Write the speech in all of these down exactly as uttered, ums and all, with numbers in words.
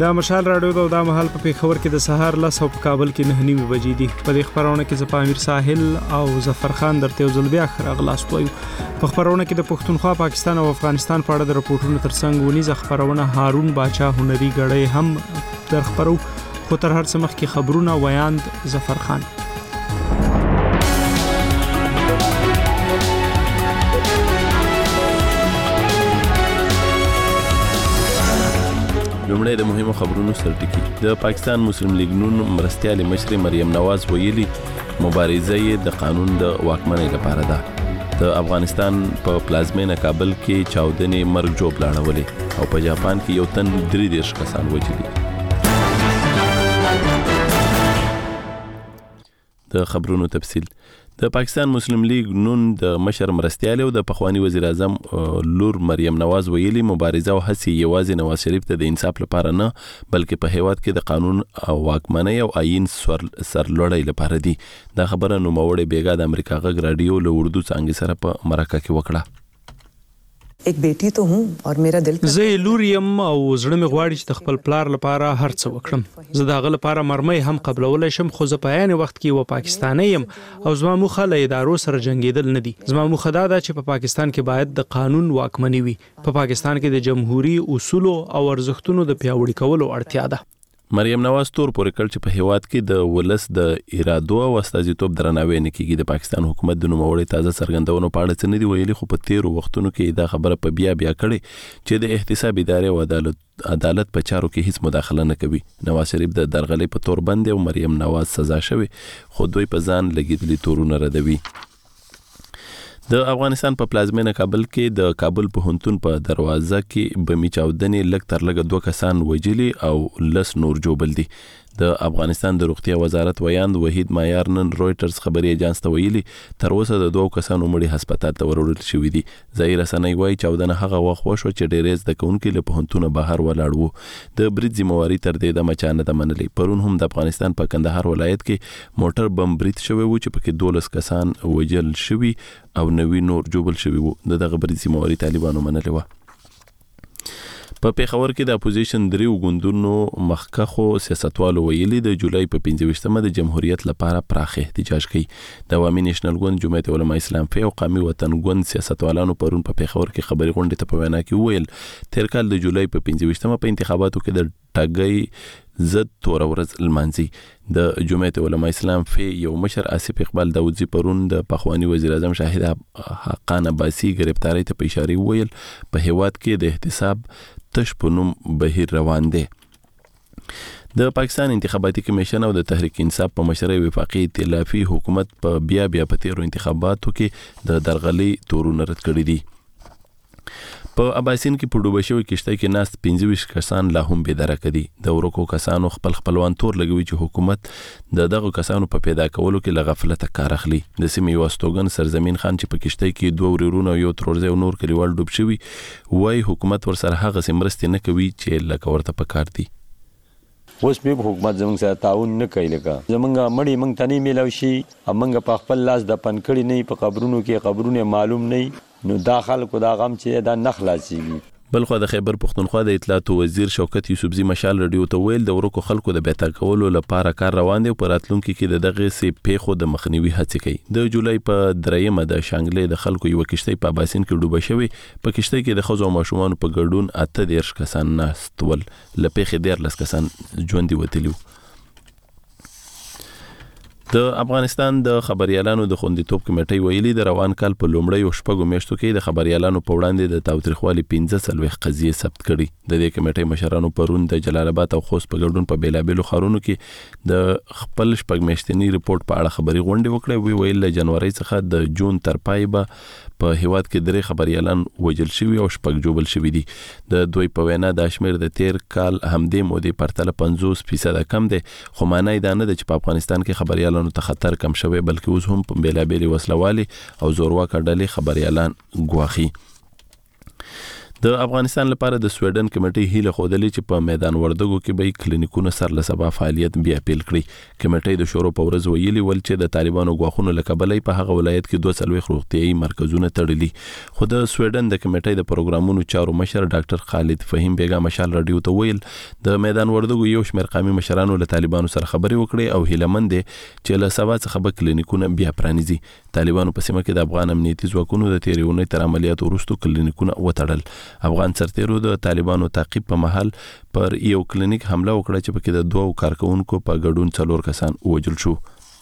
دا مشال راډیو دا د مهال په پیښور کې د سهار لس او په کابل کې نه نیمه بجې دي. په دې خبرونه کې زه امیر ساحل او ظفر خان درته یو ځل بیا راغلاس وایو. په خبرونه کې د پښتونخوا، پاکستان او افغانستان په اړه د راپورټونو ترڅنګ ونیزه خبرونه هارون باچا هنري غړی هم در خبرو. خو تر هر څه مخکې خبرونه ویاند ظفر خان. لومړی د مهمو خبرونو سرټکی. د پاکستان مسلم لیگ نون مرستیال مشر مریم نواز ویلي مبارزه یې د قانون د واکمنۍ لپاره ده. د افغانستان په پلازمینه کابل کې چاودنې مرګ جوړ لاړولې او په جاپان کې یو تن درې دېرش کسان وژلي. د خبرونو تفصیل. د پاکستان مسلم لیگ نون د مشر مرستیال او د پخوانی وزیر اعظم لور مریم نواز ویلي مبارزه او هڅې یوازې نواز شریف ته د انصاف لپاره نه بلکې په هیواد کې د قانون او واکمنۍ او آئین سرلوړۍ لپاره دي. دا خبره نوموړې بیګا د امریکا غږ رادیو له اردو څانګې سره په مرکه کې وکړه. एक बेटी तो हूँ और मेरा दिल زه لور یم او زړه مې غواړي چې د خپل پلار لپاره هر څه وکړم. زه د هغه لپاره مرمۍ هم قبلولی شم، خو زه په عین وخت کې یو پاکستانی یم او زما موخه له ادارو سره جنګېدل نه دي. زما موخه دا ده چې په پاکستان کې باید د قانون واکمني وي. په پاکستان کې د جمهوریت اصولو او ارزښتونو د پیاوړي کولو اړتیا ده. مریم نواز تور پورې کړ چې په هیواد کې د ولس د ارادو او استازیتوب درناوی نه کیږي. د پاکستان حکومت د نوموړي تازه څرګندونو په اړه څه نه دی ویلي، خو په تیرو وختونو کې دا خبره په بیا بیا کړې چې د احتساب ادارې او عدالت عدالت په چارو کې هیڅ مداخله نه کوي. نواز شریف د درغلۍ په تور باندې او مریم نواز سزا شوی، خو دوی په ځان لګیدلي تورونه ردوي. د افغانستان په پلازمینه کابل کې د کابل پوهنتون په دروازه کې بمي چاودنې لږ تر لږه دوه کسان وژلي او لس نور ژوبل دي. د افغانستان د روغتیا وزارت ویاند وحید مایار نن رويټرز خبري اجانس ته ویلي تر اوسه د دوه کسانو مړي هسپتال ته وروړل شوې دي. ځای رسنۍ وایي چاودنه هغه وخت وشو چې ډېرې زده کوونکي له پوهنتونه بهر ولاړ وو. د برید ذمہواري تر دې دمه چا نه ده منلې. پرون هم د افغانستان په کندهار ولایت کې موټر بم برید شوی و چې پکې دولس کسان وژل شوي او نوي نور ژوبل شوي وو. دغه برید ذمہواري طالبانو منلې وه. په پیښور کې د اپوزیشن دریو ګوندونو مخکخو سیاستوالو ویلي د جولای په پنځه ویشتمه د جمهوریت لپاره پراخ احتجاج کوي. د عوامي نېشنل ګوند، جمعیت علماء اسلام فی او قومي وطن ګوند سیاستوالانو پرون په پیښور کې خبري غونډې ته په وینا کې وویل تیر کال د جولای په پنځه ویشتمه په انتخاباتو کې د ټاګي ضد تور ورځ لمانځي. د جمعیت علماء اسلام فی یو مشر آصف اقبال داودزی پرون د پخوانی وزیر اعظم شاهد حقان عباسی گرفتاری ته په اشاره ویل په هیواد کې د احتساب تش په نوم بهیر روان دی. د پاکستان انتخاباتي کمیشن او د تحریک انصاف په مشرۍ وفاقي ائتلافي حکومت په بیا بیا په تیرو انتخاباتو کې د درغلۍ تورونه رد کړي دي. په اباسین کې په ډوبه شوې کشتۍ کې ناست پنځه ویشت کسان لا هم بېدرکه دي. د ورکو کسانو خپل خپلوان تور لګوي چې حکومت د دغو کسانو په پیدا کولو کې له غفلته کار اخلي. د سیمې یو استوګن سرزمین خان چې په کشتۍ کې دوه ورورونه او یو ترورزی او نور کلیوال ډوب شوي وایي حکومت ورسره هغسې مرستې نه کوي چې لکه ورته پکار دي. اوس به حکومت زموږ سره تعاون نه کوي. لکه زمونږ مړي موږ ته نه میلاو شي، موږ په خپل لاس دفن کړي نه، په قبرونو کې قبرونه معلوم نه، نو دا خلکو دا غم چې دا نه خلاصيږي. بلخو د خیبر پښتونخوا د اطلاعات وزیر شوکت یوسفزي مشال رادیو ته ویل د ورکو خلکو د بیتا کولو لپاره کار روان دی او په راتلونکي کې د دغه سي پیښو د مخنیوي هڅې کوي. د جولای په دریمه د شانګلې د خلکو یو کشتۍ په اباسین کې ډوبه شوې. په کشتۍ کې د ښځو او ماشومانو په ګډون اته دېرش کسان ناست ول، له پیښې دیارلس کسان ژوندي وتلي وو. د افغانستان د خبريالانو د خوندیتوب کمیټې ویلي د روان کال په لومړیو شپږو میاشتو کې د خبريالانو په وړاندې د تاوتریخوالي پنځه څلوېښت قضیې ثبت کړي. د دې کمیټې مشرانو پرون د جلال آباد او خوست په ګډون په بیلابیلو ښارونو کې د خپل شپږ میاشتني رپورټ په اړه خبري غونډې وکړې. وی ویل له جنوري څخه د جون تر پای به په هیواد کې درې خبريالان وژل شوي او شپږ ژوبل شوي دي. د دوی په وینا د شمیر د تیر کال همدې مودې پرتله پنځوس فیصد کم دی، خو معنی دا نه ده چې په افغانستان کې خبريالانو ته خطر کم شوی، بلکې اوس هم په بیلابیلې وسلوالې او زورواکه ډلې خبريالان ګواښي. د افغانستان لپاره د سویډن کمیټې هیله خوده چې په میدان وردګو کې به کلینیکونه سر له سبا فعالیت بیا پیل کړي. کمیټې د شورو په ورځ ویلي ول چې د طالبانو غواخونو له کبلې په هغه ولایت کې دوه څلوېښت روغتیايي مرکزونه تړلي. خو د سویډن د کمیټې د پروګرامونو چارو مشر ډاکټر خالد فهیم بیګا مشال رادیو ته ویل د میدان وردګو یو شمېر قومي مشرانو له طالبانو سره خبرې وکړې او هیلمند چې له سبا څخه به کلینیکونه بیا پرانیزي. طالبانو په سیمه کې د افغان امنیتي ځواکونو د تیریونې تر عملیاتو وروسته کلینیکونه وتړل. افغان سرتیرو د طالبانو تعقیب په محل پر یو کلینیک حمله وکړه چې پکې د دوه کارکونکو په ګډون څلور کسان وژل شو.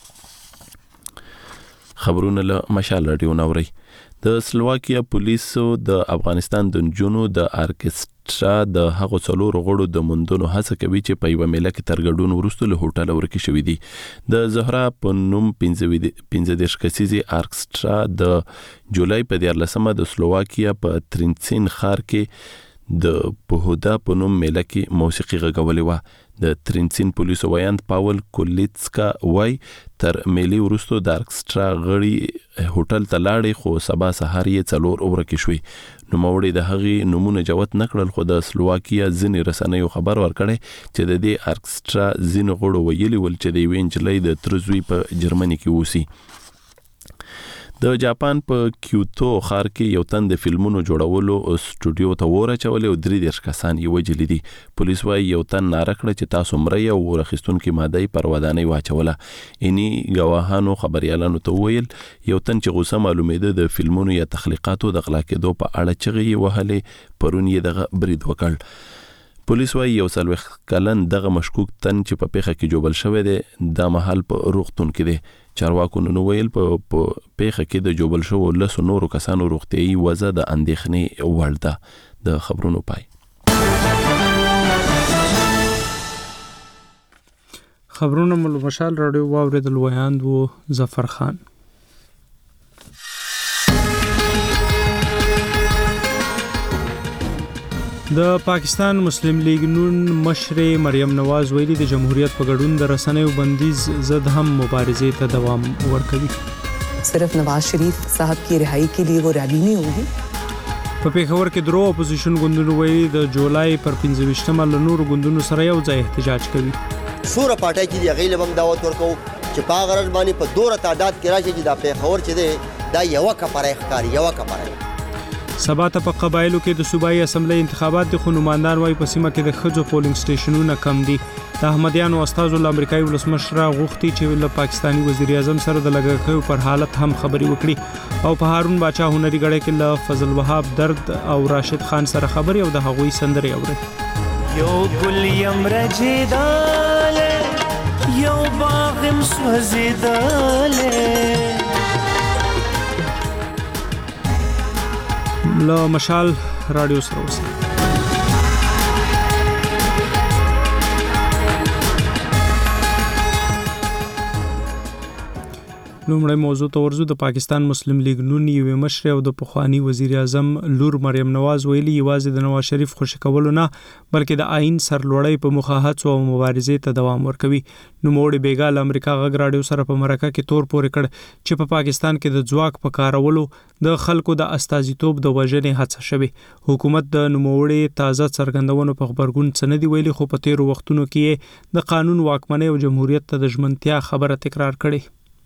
خبرونه له مشال رادیو نوري. د سلواکیا پولیسو د افغانستان د جنونو د ارکسترا د هغو څلور غړو د موندلو هڅه کوي چې په یو میله کې تر ګډون وروسته له هوټل ورکې شوې دي. د زهرا په نوم پنځه دېرش کسیزې ارکسترا د جولای په دیارلسمه د سلواکیا په ترینسین ښار کې د پوهودا په نوم میله کې موسیقي غږولې وه. د ترینسین پولیسو ویاند پاول کولیتسکا وای تر میلې وروسته د ارکسترا غړي هوټل ته لاړې خو سبا سهار یې څلور ورکې شوې. نوموړي د هغې نومونه جوت نکړل خو د سلواکیا ځینې رسنیو خبر ورکړی چې د دې ارکسترا ځینې غړو ویلي ول چې د یوې نجلۍ د تره زوی په جرمني کې اوسي. د جاپان په کیوتو ښار کې یو تن د فلمونو جوړولو سټوډیو ته ورچولې او درې دېرش کسان یې وژلي دي. پولیس وايي یو تن ناره کړه چې تاسو مړی او اور اخیستونکې ماده یې پر ودانۍ واچوله. اني ګواهانو خبريالانو ته ویل یو تن چې غوسه معلومېده د فلمونو یا تخلیقاتو د غلا کېدو په اړه چغې یې وهلې پرون یې دغه برید وکړ. پولیس وايي یو څلوېښت کلن دغه مشکوک تن چې په پیښه کې جوبل شوی دی دا مهال په روغتون کې دی. چارواکو نو ویل په پیښه کې د جوبل شوو لسو نورو کسانو روغتیايي وضع د اندېښنې وړ ده. د خبرونو پای. خبرونه مو مشال رادیو واوریدل. ویاند و ظفر خان. د پاکستان مسلم لیگ نون مشر مریم نواز ویلي د جمهوریت په ګډون د رسنیو بندیز ضد هم مبارزې ته دوام ورکوي. सिर्फ नवाज शरीफ साहब की रिहाई के लिए वो रैली नहीं होगी. په پیښور کې درو اپوزیشن ګوندونو ویلي د جولای پر پنځه ویشتمه له نورو ګوندونو سره یو ځای احتجاج کوي. شوره پارټي کې دی غیله بم دعوت ورکو چې په غرض باندې په دوره تعداد کې راشي چې د پیښور چې دی دا یو کپاره ښکاری یو کپاره. سبا ته په قبایلو کې د صوبایي اسمبلی انتخابات د خنوماندان وای په سیمه کې د خځو پولینګ سټیشنونه کم دي. د احمدیانو استازو له امریکایي ولسمشر غوښتي چې له پاکستانی وزیر اعظم سره د لګښتو پر حالت هم خبري وکړي او په هارون باچا هنري غړې کې له فضل وهاب درد او راشد خان سره خبري او د هغوی سندري اوري. یو ګل یم رجیداله یو باغ م سوځیداله. له مشال رادیو سره اوسئ. لومړی موضوع ته ورځو. د پاکستان مسلم لیگ نون یو مشر او د پخوانی وزیر اعظم لور مریم نواز ویلي یوازې د نواز شریف خوشی کولو نه بلکې د آئین سرلوړی په مخاهات او مبارزې ته دوام ورکوي. نوموړي بیګا له امریکا غږ رادیو سره په مرکه کې تور پورې کړ چې په پاکستان کې د ځواک په کارولو د خلکو د استازیتوب د وژنې هڅه شوه. حکومت د نوموړي تازه څرګندونو په خبرګون څه نه دی ویلي خو په تیرو وختونو کې د قانون واکمنۍ او جمهوریت ته د ژمنتیا خبره تکرار کړي.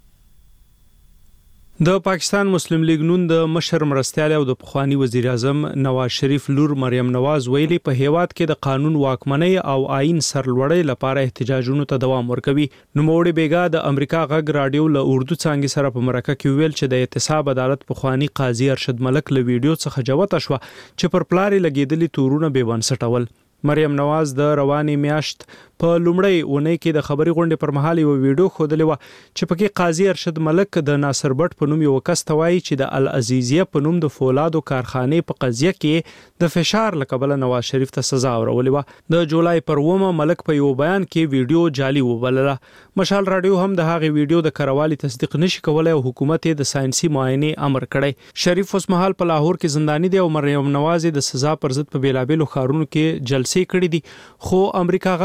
د پاکستان مسلم لیگ نون د مشر مرستیال او د پخوانی وزیر اعظم نواز شریف لور مریم نواز ویلي په هیواد کې د قانون واکمنۍ او آئین سرلوړی لپاره احتجاجونو ته دوام ورکوي. نوموړي بیګا د امریکا غږ رادیو له اردو څانګې سره په مرکه کې ویل چې د احتساب عدالت پخوانی قاضي ارشد ملک له ویډیو څخه جوته شو چې پر پلاری لګیدلي تورونه به بنسټ ول. مریم نواز د رواني میاشت په لومړی اونۍ کې د خبري غونډې پر مهال یو ویډیو خودلې و چې پکې قاضي ارشد ملک د ناصر بټ په نوم یو کس توایي چې د العزیزیه په نوم د فولادو کارخانې په قضیه کې د فشار لقبل نواز شریف ته سزا ورولې و. د جولای پر اومه ملک په یو بیان کې ویډیو جعلي وبلله. مشال رادیو هم د هغه ویډیو د کروالي تصدیق نشي کولای او حکومت د ساينسي معاینې امر کړی. شریف اوس مهال په لاهور کې زنداني دی او مریم نواز د سزا پر ضد په بیلابېلو ښارونو کې جلسې کړې دي خو امریکا غږ رادیو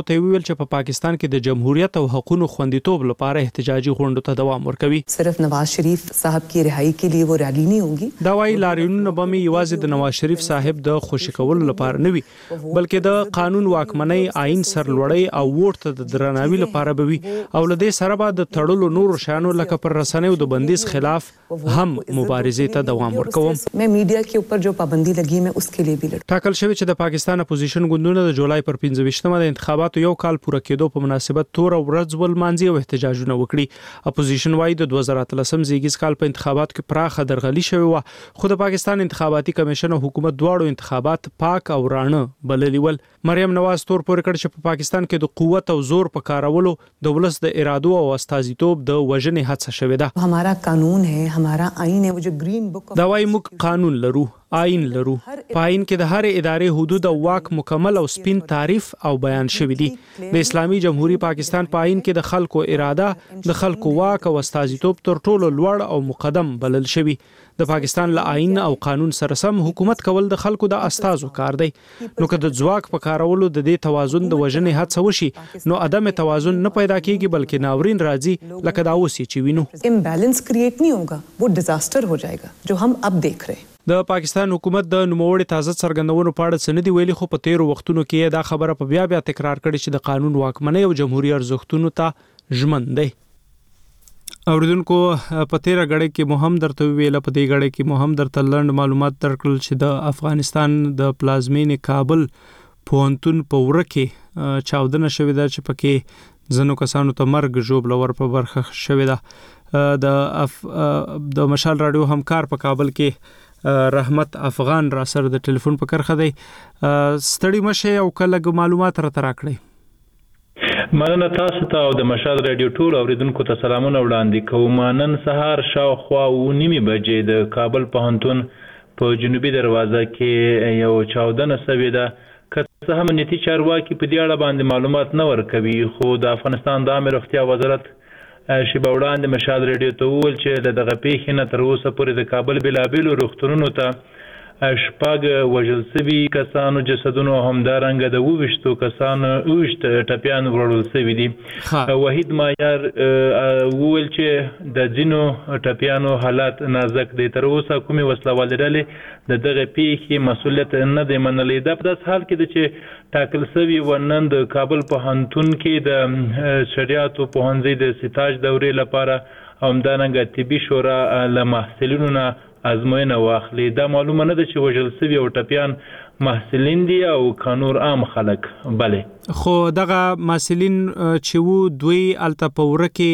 ته ویل چې په پاکستان کې د جمهوریت او حقوقو خوندیتوب لپاره احتجاجي غونډو ته دوام ورکوي. सिर्फ नवाज शरीफ साहब की रिहाई के लिए वो रैली नहीं होगी. دا وايي لاریونونه به مې یوازې د نواز شریف صاحب د خوشی کولو لپاره نه وي بلکې د قانون واکمنۍ آئین سرلوړی او ووټ ته د درناوي لپاره به وي او له دې سره به د تړلو نورو شیانو لکه پر رسنیو د بندیز خلاف هم مبارزې ته دوام ورکوم. मैं मीडिया के ऊपर जो पाबंदी लगी मैं उसके लिए भी लड़. ټاکل شوی چې د پاکستان اپوزیشن ګوندونه د جولای پر پنځه ویشتمه د انتخاباتو یو کال پوره کېدو په مناسبت تور او ورځ ولمانځي او احتجاجونه وکړي. اپوزیشن وايي د دوه زره اتلسم زیږیز کال په انتخاباتو کې پراخه درغلي شوې و خو د پاکستان انتخاباتي کمیشن او حکومت دواړو انتخابات پاک او رانه بللي ول. مریم نواز تور پورې کړ چې په پاکستان کې د قوت او زور په کارولو د ولس د ارادو او استازیتوب د وژنې هڅه شوې ده. हमारा कानून है हमारा आईन है वो जो ग्रीन बुक دا وايي موږ قانون لرو آئین لرو په آئین کې د هر ادارې حدود او واک مکمل او سپین تعریف او بیان شوی دی. د اسلامي جمهوریت پاکستان په آئین کې د خلکو اراده د خلکو واک او استازیتوب تر ټولو لوړ او مقدم بلل شوی. د پاکستان له آئین او قانون سره سم حکومت کول د خلکو د استازو کار دی. نو که د ځواک په کارولو د دې توازن د وژنې هڅه وشي نو عدم توازن نه پیدا کیږي بلکې ناورین راځي لکه دا اوس چې وینو. امبیلنس کریټ نہیں ہوگا وہ ډیزاستر हो जाएगा जो हम अब देख रहे हैं. د پاکستان حکومت د نوموړي تازه څرګندونو په اړه څه نه دی ویلي خو په تیرو وختونو کې دا خبره په بیا بیا تکرار کړې چې د قانون واکمنۍ او جمهوریت ارزښتونو ته ژمن دی. اوریدونکو په تیره غړې کې مهم درته ویل په دې غړې کې مهم درته لند معلومات درکړل چې د افغانستان د پلازمینې کابل پوهنتون په ورکه چاودنه شوې ده چې پکې ځنو کسانو ته مرګ ژوبله ور په برخه شوې ده. د د مشال رادیو همکار په کابل کې رحمت افغان را سره د ټلیفون په کرخه دی. ستړي مشه او کله معلومات را ترا کړی. مننه تاسو ته او د مشال رادیو ټول اوریدونکو ته سلامونه وړاندې کوم. نن سهار شاوخوا و نیمه بجې د کابل پوهنتون په جنوبي دروازه کې یو چاودنه شوې ده. که څه هم امنیتي چارواکي په دې اړه باندې معلومات نه ورکوي خو د افغانستان د عامه روغتیا وزارت شیبه وړاندې مشال رادیو ته وویل چې د دغه پیښې نه تر اوسه پورې د کابل بېلابېلو روغتونونو ته شپږ وژل شوي کسانو جسدونو همدارنګه د اووه ویشتو کسانو اووه ټپیان وړل شوي دي. وحید مایار وویل چې د ځینو ټپیانو حالات نازک دی. تر اوسه کومې وسلوالې ډلې د دغه پیښې مسؤلیت نه دی منلی. دا په داسې حال کې ده چې ټاکل شوي و نن د کابل پوهنتون کې د شریعتو پوهنځي د سټاج دورې لپاره همدارنګه طبي شورا له محصلینو نه ازموینه واخلي. دا معلومه نه ده چې وژل شوي او ټپیان محصلین دي او کانور عام خلک. بله خو دغه محصلین چې وو دوی الته په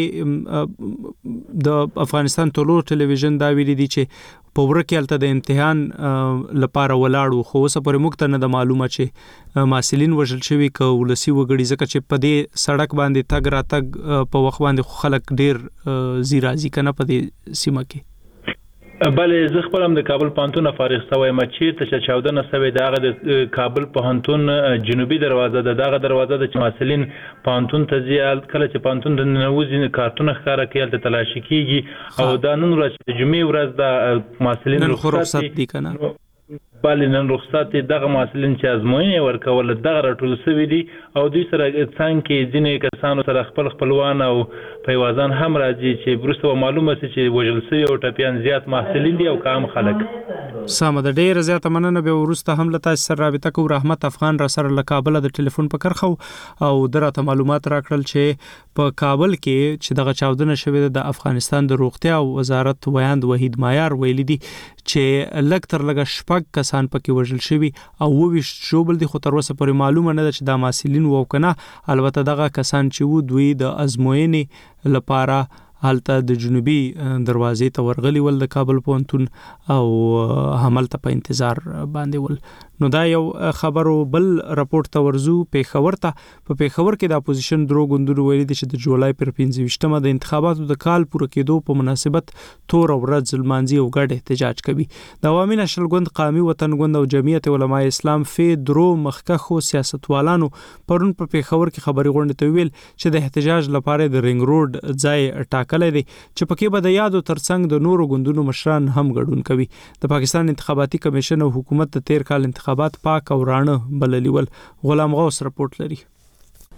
ورکه د افغانستان ټولو ټلویزیون دا ویلي دي چې په ورکه الته د امتحان لپاره ولاړو خو اوس پرې موږ ته نه د معلومه چې محصلین وژل شوي که ولسی وګړي ځکه چې په دې سړک باندې تګ راتګ په وخت باندې خلک ډیر زی راځي کنه په دې سیمه کې. بله زه خپل هم د کابل پوهنتون فارغ شوی یم. چیرته چې چاودنه شوې ده هغه د کابل پوهنتون جنوبي دروازه ده. دغه دروازه ده چې محصلین پوهنتون ته ځي. کله چې پوهنتون ته ننوځي کارتونه ښکاره کوي هلته تلاشي کېږي او دا نن ورځ چې د جمعې ورځ ده محصلین رخصت دي که نه. بله نن رخصت دي. دغه محصلین چې ازموینې ورکول دغه راټول شوي دي او دوی سره څنګ کې ځینې کسانو سره خپل خپلوان او پیوازان هم راځي چې وروسته معلومه شي چې وژل شوي او ټپیان زیات محصلین دي او کام خلک. سمه ده ډیره زیاته مننه. بیا وروسته هم له تاسو سره رابطه کوو. رحمت افغان را سره له کابل د ټلیفون په کرخه او دراته معلومات راکړل چې په کابل کې چې دغه چاودنه شوې ده د افغانستان د روغتیا وزارت ویاند وحید مایار ویلي دي چې لږ تر لږه شپږ کسان پکې وژل شوي او اووه ویشت ژوبل دي خو تر اوسه پورې معلومه نه ده چې دا محصلین وو که نه. البته دغه کسان چې وو دوی د ازموینې لپاره هلته د جنوبي دروازې ته ورغلي ول د کابل پوهنتون او هملته په انتظار باندې ول. نو دا یو خبرو بل راپورټ ته ورزو پیښور ته. په پیښور کې د اپوزیشن درو ګوندونو ویلي دي چې د جولای پر پنځه ویشتمه د انتخاباتو د کال پوره کېدو په مناسبت تور ورځ لمانځي او ګډ احتجاج کوي. د عوامي نشل ګوند، قومي وطن ګوند او جمعیت علماء اسلام فې درو مخکښو سیاستوالانو پرون په پیښور کې خبري غونډه ته ویل چې د احتجاج لپاره د رنګ روډ ځای ټاکلی دی چې پکې به د یادو ترڅنګ د نورو ګوندونو مشران هم ګډون کوي. د پاکستان انتخاباتي کمیشن او حکومت د تیر کال انتخابات پاک او رانه بللی ول. غلام غوث رپورټ لري.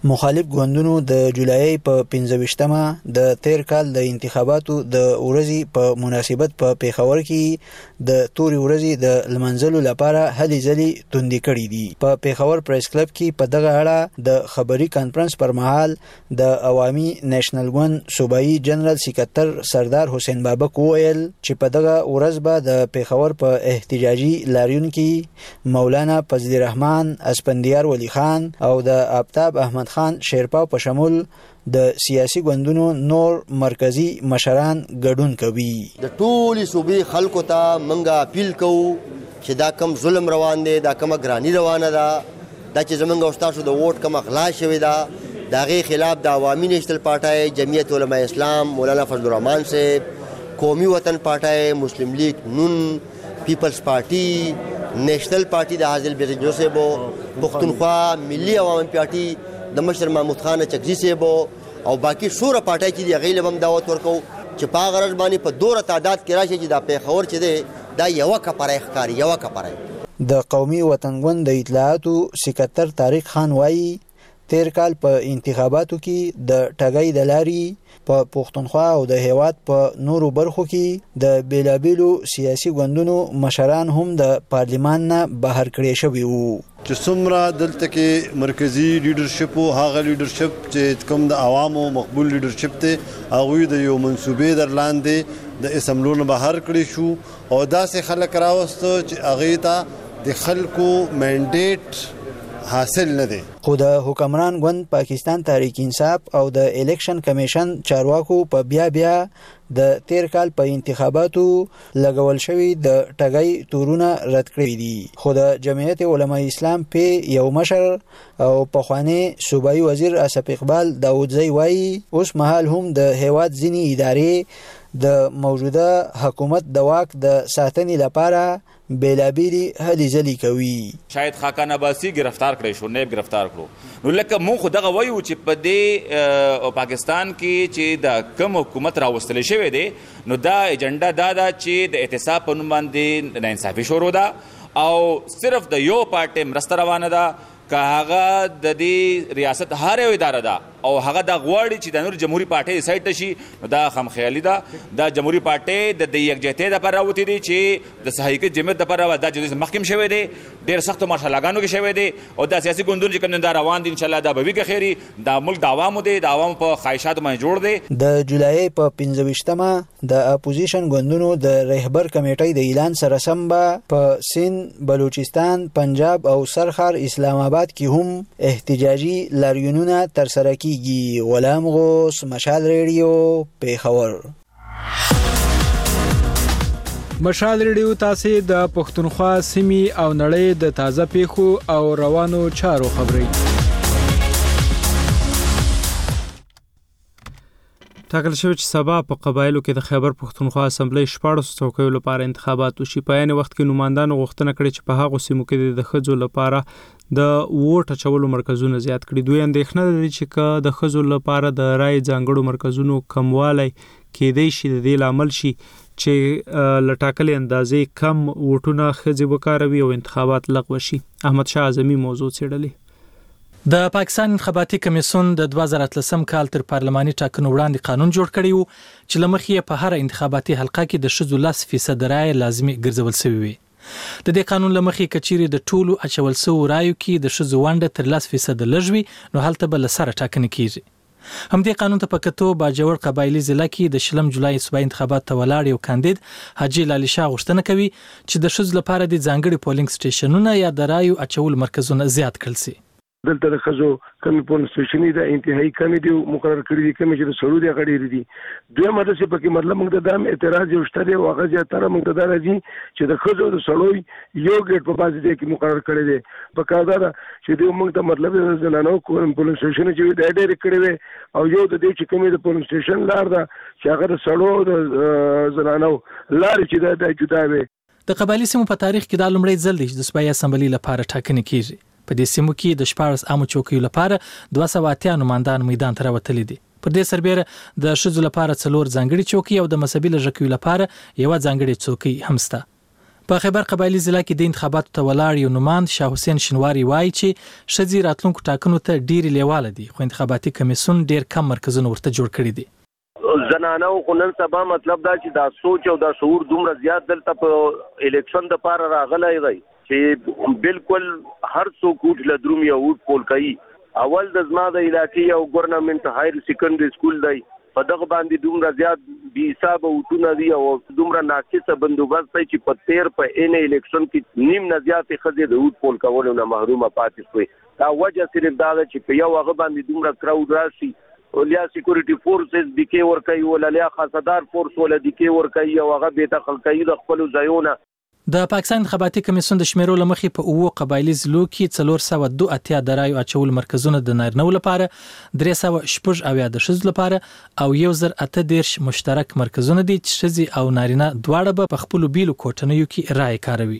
مخالف ګوندونو د جولای په پنځه ویشتمه د تیر کال د انتخاباتو د ورځې په مناسبت په پیښور کې د توري ورځې د لمنځلو لپاره هلي ځلي توندې کړې دي. په پیښور پریس کلب کې په دغه اړه د خبري کانفرنس پر مهال د عوامي نېشنل ګوند صوبایي جنرال سکرټر سردار حسین بابک وویل چې په دغه ورځ به د پیښور په احتجاجي لاریون کې مولانا فضل الرحمن اسپندیار ولی خان او د آفتاب احمد خان شیرپاو په شمول د سیاسي ګوندونو نور مرکزی مشران ګډون کوي. د ټولي صوبې خلکو ته منګه اپیل کوو چې دا کم ظلم روان دی، دا کم ګرانی روانه ده، دا چې زمونږ او ستاسو د ووټ کم اغلا شوې ده، د هغې خلاف د عوامي نیشنل پارټۍ، جمعیت علماء اسلام، مولانا فضل الرحمن صاحب، قومي وطن پارټۍ، مسلم لیگ نون، پیپلز پارټي، نیشنل پارټي د حاصل بیرجو صاحب، پښتونخوا ملي عوامي پارټي د مشر محمود خان چکزي صاحب او باقي شوره پارټۍ چې دی غیله هم دعوت ورکو چې په غرض باندې په دوره تعداد کې راشي چې دا پیښور چې دی دا یو کپره ښکاری یو کپره. د قومي وطن ګوند د اطلاعاتو سکرټر طارق خان وایي تیر کال په انتخاباتو کې د ټګۍ د لاري په پښتونخوا او د هیواد په نورو برخو کې د بیلابیلو سیاسي ګوندونو مشران هم د پارلیمان نه بهر کړي شوي وو. چې څومره دلته کې مرکزی لیډرشپ او هغه لیډرشپ چې کوم د عوامو مقبول لیډرشپ ته هغه د یو منسوبې در لاندې د اسمبلونو بهر کړي شو او داسې خلک راوستو چې هغه ته د خلکو منډیټ حاصل نه دی. خو د حکمران ګوند پاکستان تحریک انصاف او د الیکشن کمیشن چارواکو په بیا بیا د تیر کال په انتخاباتو لګول شوی د ټګۍ تورونه رد کړی دي. خو د جمعیت علماء اسلام په یو مشر او پخوانی صوبایي وزیر اسف اقبال داودزی وایي اوس مهال هم د هیواد ځینې ادارې د موجوده حکومت د واک د ساتنې لپاره بیلابیلی هلي ځلي کوي. شاید خاقان عباسی گرفتار کړی شو، نیب گرفتار کړو. نو لکه مونږ خو دغه وایو چې په دې پاکستان کې چې د کوم حکومت راوستلی شوی دی نو دا ایجنډا دا ده چې د احتساب په نوم باندې ناانصافي شروع ده او صرف د یو پارټۍ مرسته روانه ده که هغه د دې ریاست هر یو اداره ده او هغه د غواړي چې د نور جمهوریت پارټۍ سایت شي نو دا خامخیالي ده. د جمهوریت پارټۍ د یکجهتۍ لپاره راوتی دي چې د صحیح جمعیت لپاره دا جدي محکم شوی دی، ډېر سخت مارشالاګانو کې شوی دی او د سیاسي ګوندونو چې کوم دا روان دي ان شاء الله دا به وي خیری د ملک د عوامو دی، د عوامو په خواهشاتو باندې جوړ دی. د جولای په پنځه ویشتمه د اپوزیشن ګوندونو د رهبر کمیټې د اعلان سره سم په سند، بلوچستان، پنجاب او سرخار اسلام آباد کې هم احتجاجي لاریونونه تر سره کیږي. غلام غوث، مشال ریډیو، پیښور. مشال ریډیو تاسو د پښتونخوا سیمې او نړۍ د تازه پیښو او روانو چارو خبري ټاکل شوی چې سبا په قبایلو کې د خیبر پښتونخوا اسمبلی شپاړس څوکیو لپاره انتخابات وشي. په عین وخت کې نمائندانو غوښتنه کړې چې په هغو سیمو کې د ښځو لپاره د ووټ اچولو مرکزونه زیات کړي. دوی اندېښنه لري چې که د ښځو لپاره د رای ځانګړو مرکزونو کموالی کېدای شي د دې لامل شي چې له ټاکلې اندازې کم ووټونه ښځې وکاروي او انتخابات لغوه شي. احمد شاه اعظمي موضوع څېړلې. د پاکستان انتخاباتي کمیسیون د دوه زره اتلسم کال تر پارلماني ټاکنو وړاندې قانون جوړ کړی وو چې له مخې په هر انتخاباتي حلقه کې د ښځو لس فیصد رای لازمي ګرځول شوی وي. د دې قانون له مخې کچېرې د ټولو اچول شوو رایو کې د ښځو ونډه تر لس فیصد لږ وي نو هلته به له سره ټاکنه کیږي. همدې قانون ته په کتو باجوړ قبایلي ضلع کې د شلم جولای صوبایي انتخابات ته ولاړ یو کاندید حاجي لالي شاه غوښتنه کوي چې د ښځو لپاره د ځانګړي پولینګ سټیشنونه یا د رایو اچول مرکزونه زیات کړل شي. دلته د خزو کمی پون سټیشنې د انتهایی کمی دی مقرر کړی دي کمی چې د سړو دی غړي دي. دوی ماده چې پکې مطلب موږ د دام اعتراض یو شته دی او هغه زیاتره موږ د راځي چې د خزو د سړو یو ګټ په بازي دی کې مقرر کړی دی. په کار دا چې دوی موږ ته مطلب د زنانو کوم پون سټیشن چې د ډېر کړی وي او یو د دې چې کمی د پون سټیشن لار دا چې هغه د سړو د زنانو لار چې دا جدا وي. د قبایلی سیمو په تاریخ کې دا لومړی ځل دی چې د صوبایي اسمبلی لپاره ټاکنې کیږي. په دې سیمو کې د شپاړس عامو چوکیو لپاره دوه سوه اتیا نمائندان میدان ته راوتلي دي. پر دې سربېره د ښځو لپاره څلور ځانګړي چوکۍ او د مذهبي لږکیو لپاره یوه ځانګړې چوکۍ هم شته. په خیبر قبایلی ضلع کې د انتخاباتو ته ولاړ یو نوماند شاه حسین شنواری وایي چې ښځې راتلونکو ټاکنو ته ډېرې لیواله دي، خو انتخاباتي کمیسیون ډېر کم مرکزونه ورته جوړ کړي دي. زنانو خو نن سبا مطلب دا چې دا سوچ او دا شعور دومره زیات دلته په الیکشن د پاره راغلی دی چې بالکل هر څوک ووټ له درومي او ووټ پول کوي. اول د زما د علاقې یو ګورنمنت هایر سیکنډري سکول دی، په دغه باندې دومره زیات بې حسابه ووټونه دي او دومره ناقصه بندوبست دی چې په تیر په ان الیکشن کې نیم نه زیاتې ښځې د ووټ پول کولو نه محرومه پاتې شوې. دا وجه صرف دا ده چې په یو هغه باندې دومره کراود راشي، ولیا سکیورټي فورسز دیکې ورکوي، ولیا خاصدار فورس ولا دیکې ورکوي او هغه بې دخل کوي د خپلو ځایونه. د پاکستان انتخاباتي کمیسیون د شمیرو لمخې په اوو قبایلی ضلعو کې څلور سوه دوه اتیا د رایو اچول مرکزونه د نارینه‌و لپاره، درې سوه شپږ اویا د ښځو لپاره او یو زر اته دېرش مشترک مرکزونه دي چې ښځې او نارینه دواړه به په خپلو بیلو کوټنیو کې رایې کاروي.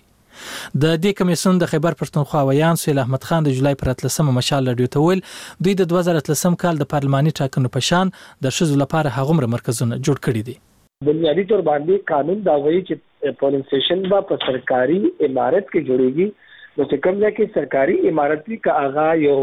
د دې کمیسیون د خیبر پښتونخوا ویان سهیل احمد خان د جولای پر اتلسمه مشال راډیو ته ویل دوی د دوه زره اتلسم کال د پارلماني ټاکنو په شان د ښځو لپاره هغومره مرکزونه جوړ کړي دي. بنیادی طور باندې قانون دا وایي چې پولنګ سټیشن با په سرکاري عمارت کې جوړیږي، نو چې کوم ځای کې سرکاري عمارت کې کا هغه یو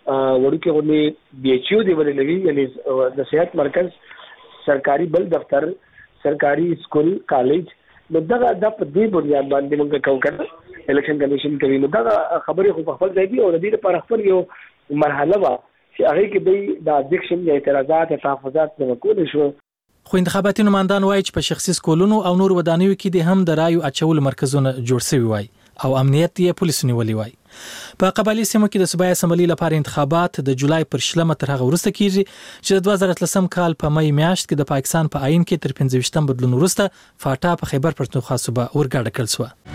وړوکی غونډې بي ایچ یو دی ولې یعنی د صحت مرکز، سرکاري بل دفتر، سرکاري سکول، کالج، نو دا د په دې بنیاد باندې موږ کوو کنه الیکشن کمیشن کوي. نو دا خبرې خو په خپل ځای دي او د دې لپاره خپل یو مرحله وا چې هغه کې دوی د ابجیکشن یا اعتراضات یا تحفظات نه وکول شو. خو انتخاباتي نمائندان وایي چې په شخصي سکولونو او نور ودانیو کې د هم د رایو اچولو مرکزونه جوړ شوي وای او امنیت یې پولیسو نیولي وای. په قبایلی سیمو کې د صوبایي اسمبلی لپاره انتخابات د جولای پر شلمه تر هغه وروسته کیږي چې د دوه زره اتلسم کال په مې میاشت کې د پاکستان په آئین کې تر پنځه ویشتم بدلون وروسته فاټا په خیبر پښتونخوا صوبه ورګاډه کړل شوه.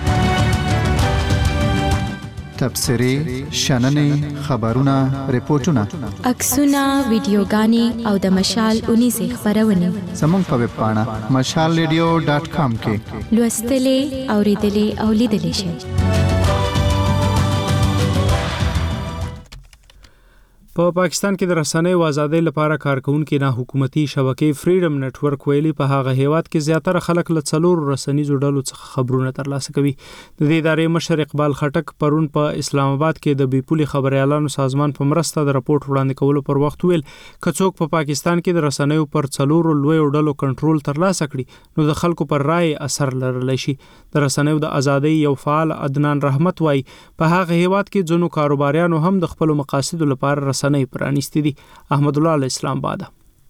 تبصرې، شننې، خبرونه، ریپورتونه، عکسونه، ویډیوګانې او د مشال اونیزې خبرونه زموږ په ویب پاڼه مشال ریډیو ډاټ کام کې لوستلې، اوریدلې او لیدلې شئ. په پاکستان کې د رسنیو ازادۍ لپاره کارکونکو نه حکومتي شبکې فریډم نتورک ویلي په هغه هیواد کې زیاتره خلک له څلورو رسنیزو ډلو څخه خبرونه ترلاسه کوي. د دې ادارې مشر اقبال خټک پرون په اسلام آباد کې د بیپولي خبريالانو سازمان په مرسته د راپورټ وړاندې کولو پر وخت ویل که څوک په پاکستان کې د رسنیو پر څلورو لویو ډلو کنټرول ترلاسه کړي نو د خلکو پر رائے اثر لرلی شي. د رسنیو د ازادۍ یو فعال عدنان رحمت وایي په هغه هیواد کې ځینو کاروباریانو هم د خپل مقاصدو لپاره رسنۍ پرانیستي دي. احمد الله اسلام آباد.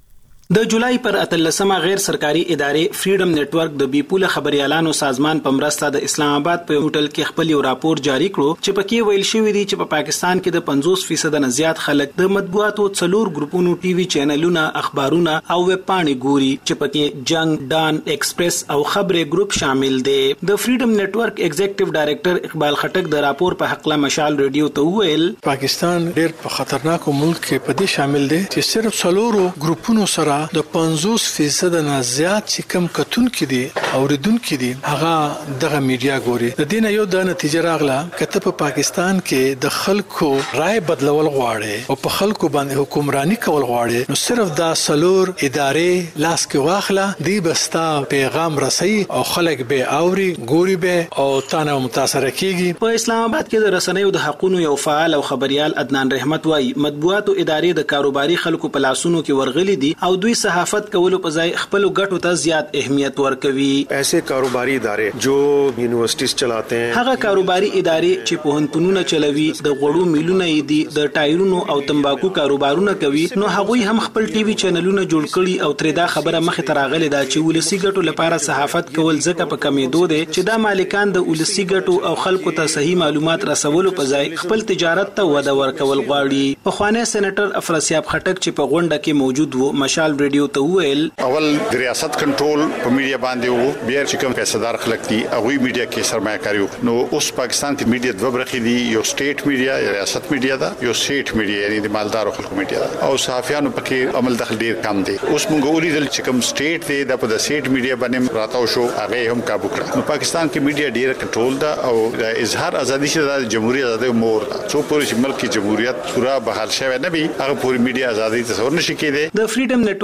د جولای پر اتلسمه غیر سرکاري ادارې فریډم نتورک د بیپوله خبريالانو سازمان په مرسته د اسلام آباد په هوټل کې خپل یو راپور جاری کړو چې پکې ویل شوی دی چې په پاکستان کې د پنځوس فیصد نه زیات خلک د مطبوعاتو څلور ګروپونو ټي وي چینلونه، اخبارونه او ویب پاڼې ګوري چې پکې جنگ، ډان، ایکسپریس او خبره ګروپ شامل دي. د فریډم نتورک ایگزیکټیو ډایریکټر اقبال خټک د راپور په حق له مشال ریډیو ته ویل پاکستان ډېر په خطرناکو ملک کې په دې شامل دي چې صرف څلورو ګروپونو سره د پنځوس فیصد نه زیات چې کم کتونکو دي اوریدونکو دي هغه دغه میډیا ګوري. د دې نه یو د نتیجه راغله کته په پاکستان کې د خلکو رائے بدلول غواړي او په خلکو باندې حکمرانی کول غواړي نو صرف دا سلور ادارې لاس کې واخله دی بستا پیغام رسي او خلک به اوري ګوري به او تانه متاثر کیږي. په اسلام آباد کې د رسنیو د حقوقو یو فعال او خبريال عدنان رحمت وایي مطبوعاتو ادارې د کاروباري خلکو په لاسونو کې ورغلي دي او دوی صحافت کولو په ځای خپل ګټو ته زیات اهمیت ورکوي. ایسے کاروباری ادارے جو یونیورسٹیز چلاتے ہیں هغه کاروباري ادارې چې پوهنتونونه چلوي، د غوړو میلونه دي، د ټایرونو او تمباکو کاروبارونه کوي نو هغوی هم خپل ټي وي چینلونه جوړ کړي او ترې دا خبره مخې ته راغلې ده چې ولسی ګټو لپاره صحافت کول ځکه په کمیدو دي چې دا مالکان د ولسی ګټو او خلکو ته صحیح معلومات رسولو په ځای خپل تجارت ته وده ورکول غواړي. په خوانه سېنیټر افراسیاب خټک چې په غونډه کې موجود وو مشال ریډیو ته ویل اول د ریاست کنټرول په میډیا باندې وو، بیا چې کوم پیسادار خلک دي هغه میډیا کې سرمایه‌کاري وو. نو اوس پاکستان کې میډیا دوه برخې دي، یو سټیټ میډیا یا ریاست میډیا ده، یو سټیټ میډیا یعنی د مالدارو خلکو میډیا ده او صحافیانو پکې عمل دخل ډیر کم دی. اوس موږ ولیدل چې کوم سټیټ دی د په د سټیټ میډیا باندې راتاو شو هغه هم کابو کړ. نو پاکستان کې میډیا ډیر کنټرول ده او د اظهار ازادي چې د جمهوریت ازادي مور ده. څو پورې چې ملک کې جمهوریت پورا بحال شوی نه وي هغه پوری میډیا ازادي تصور نشي کېدی. د فریډم نتورک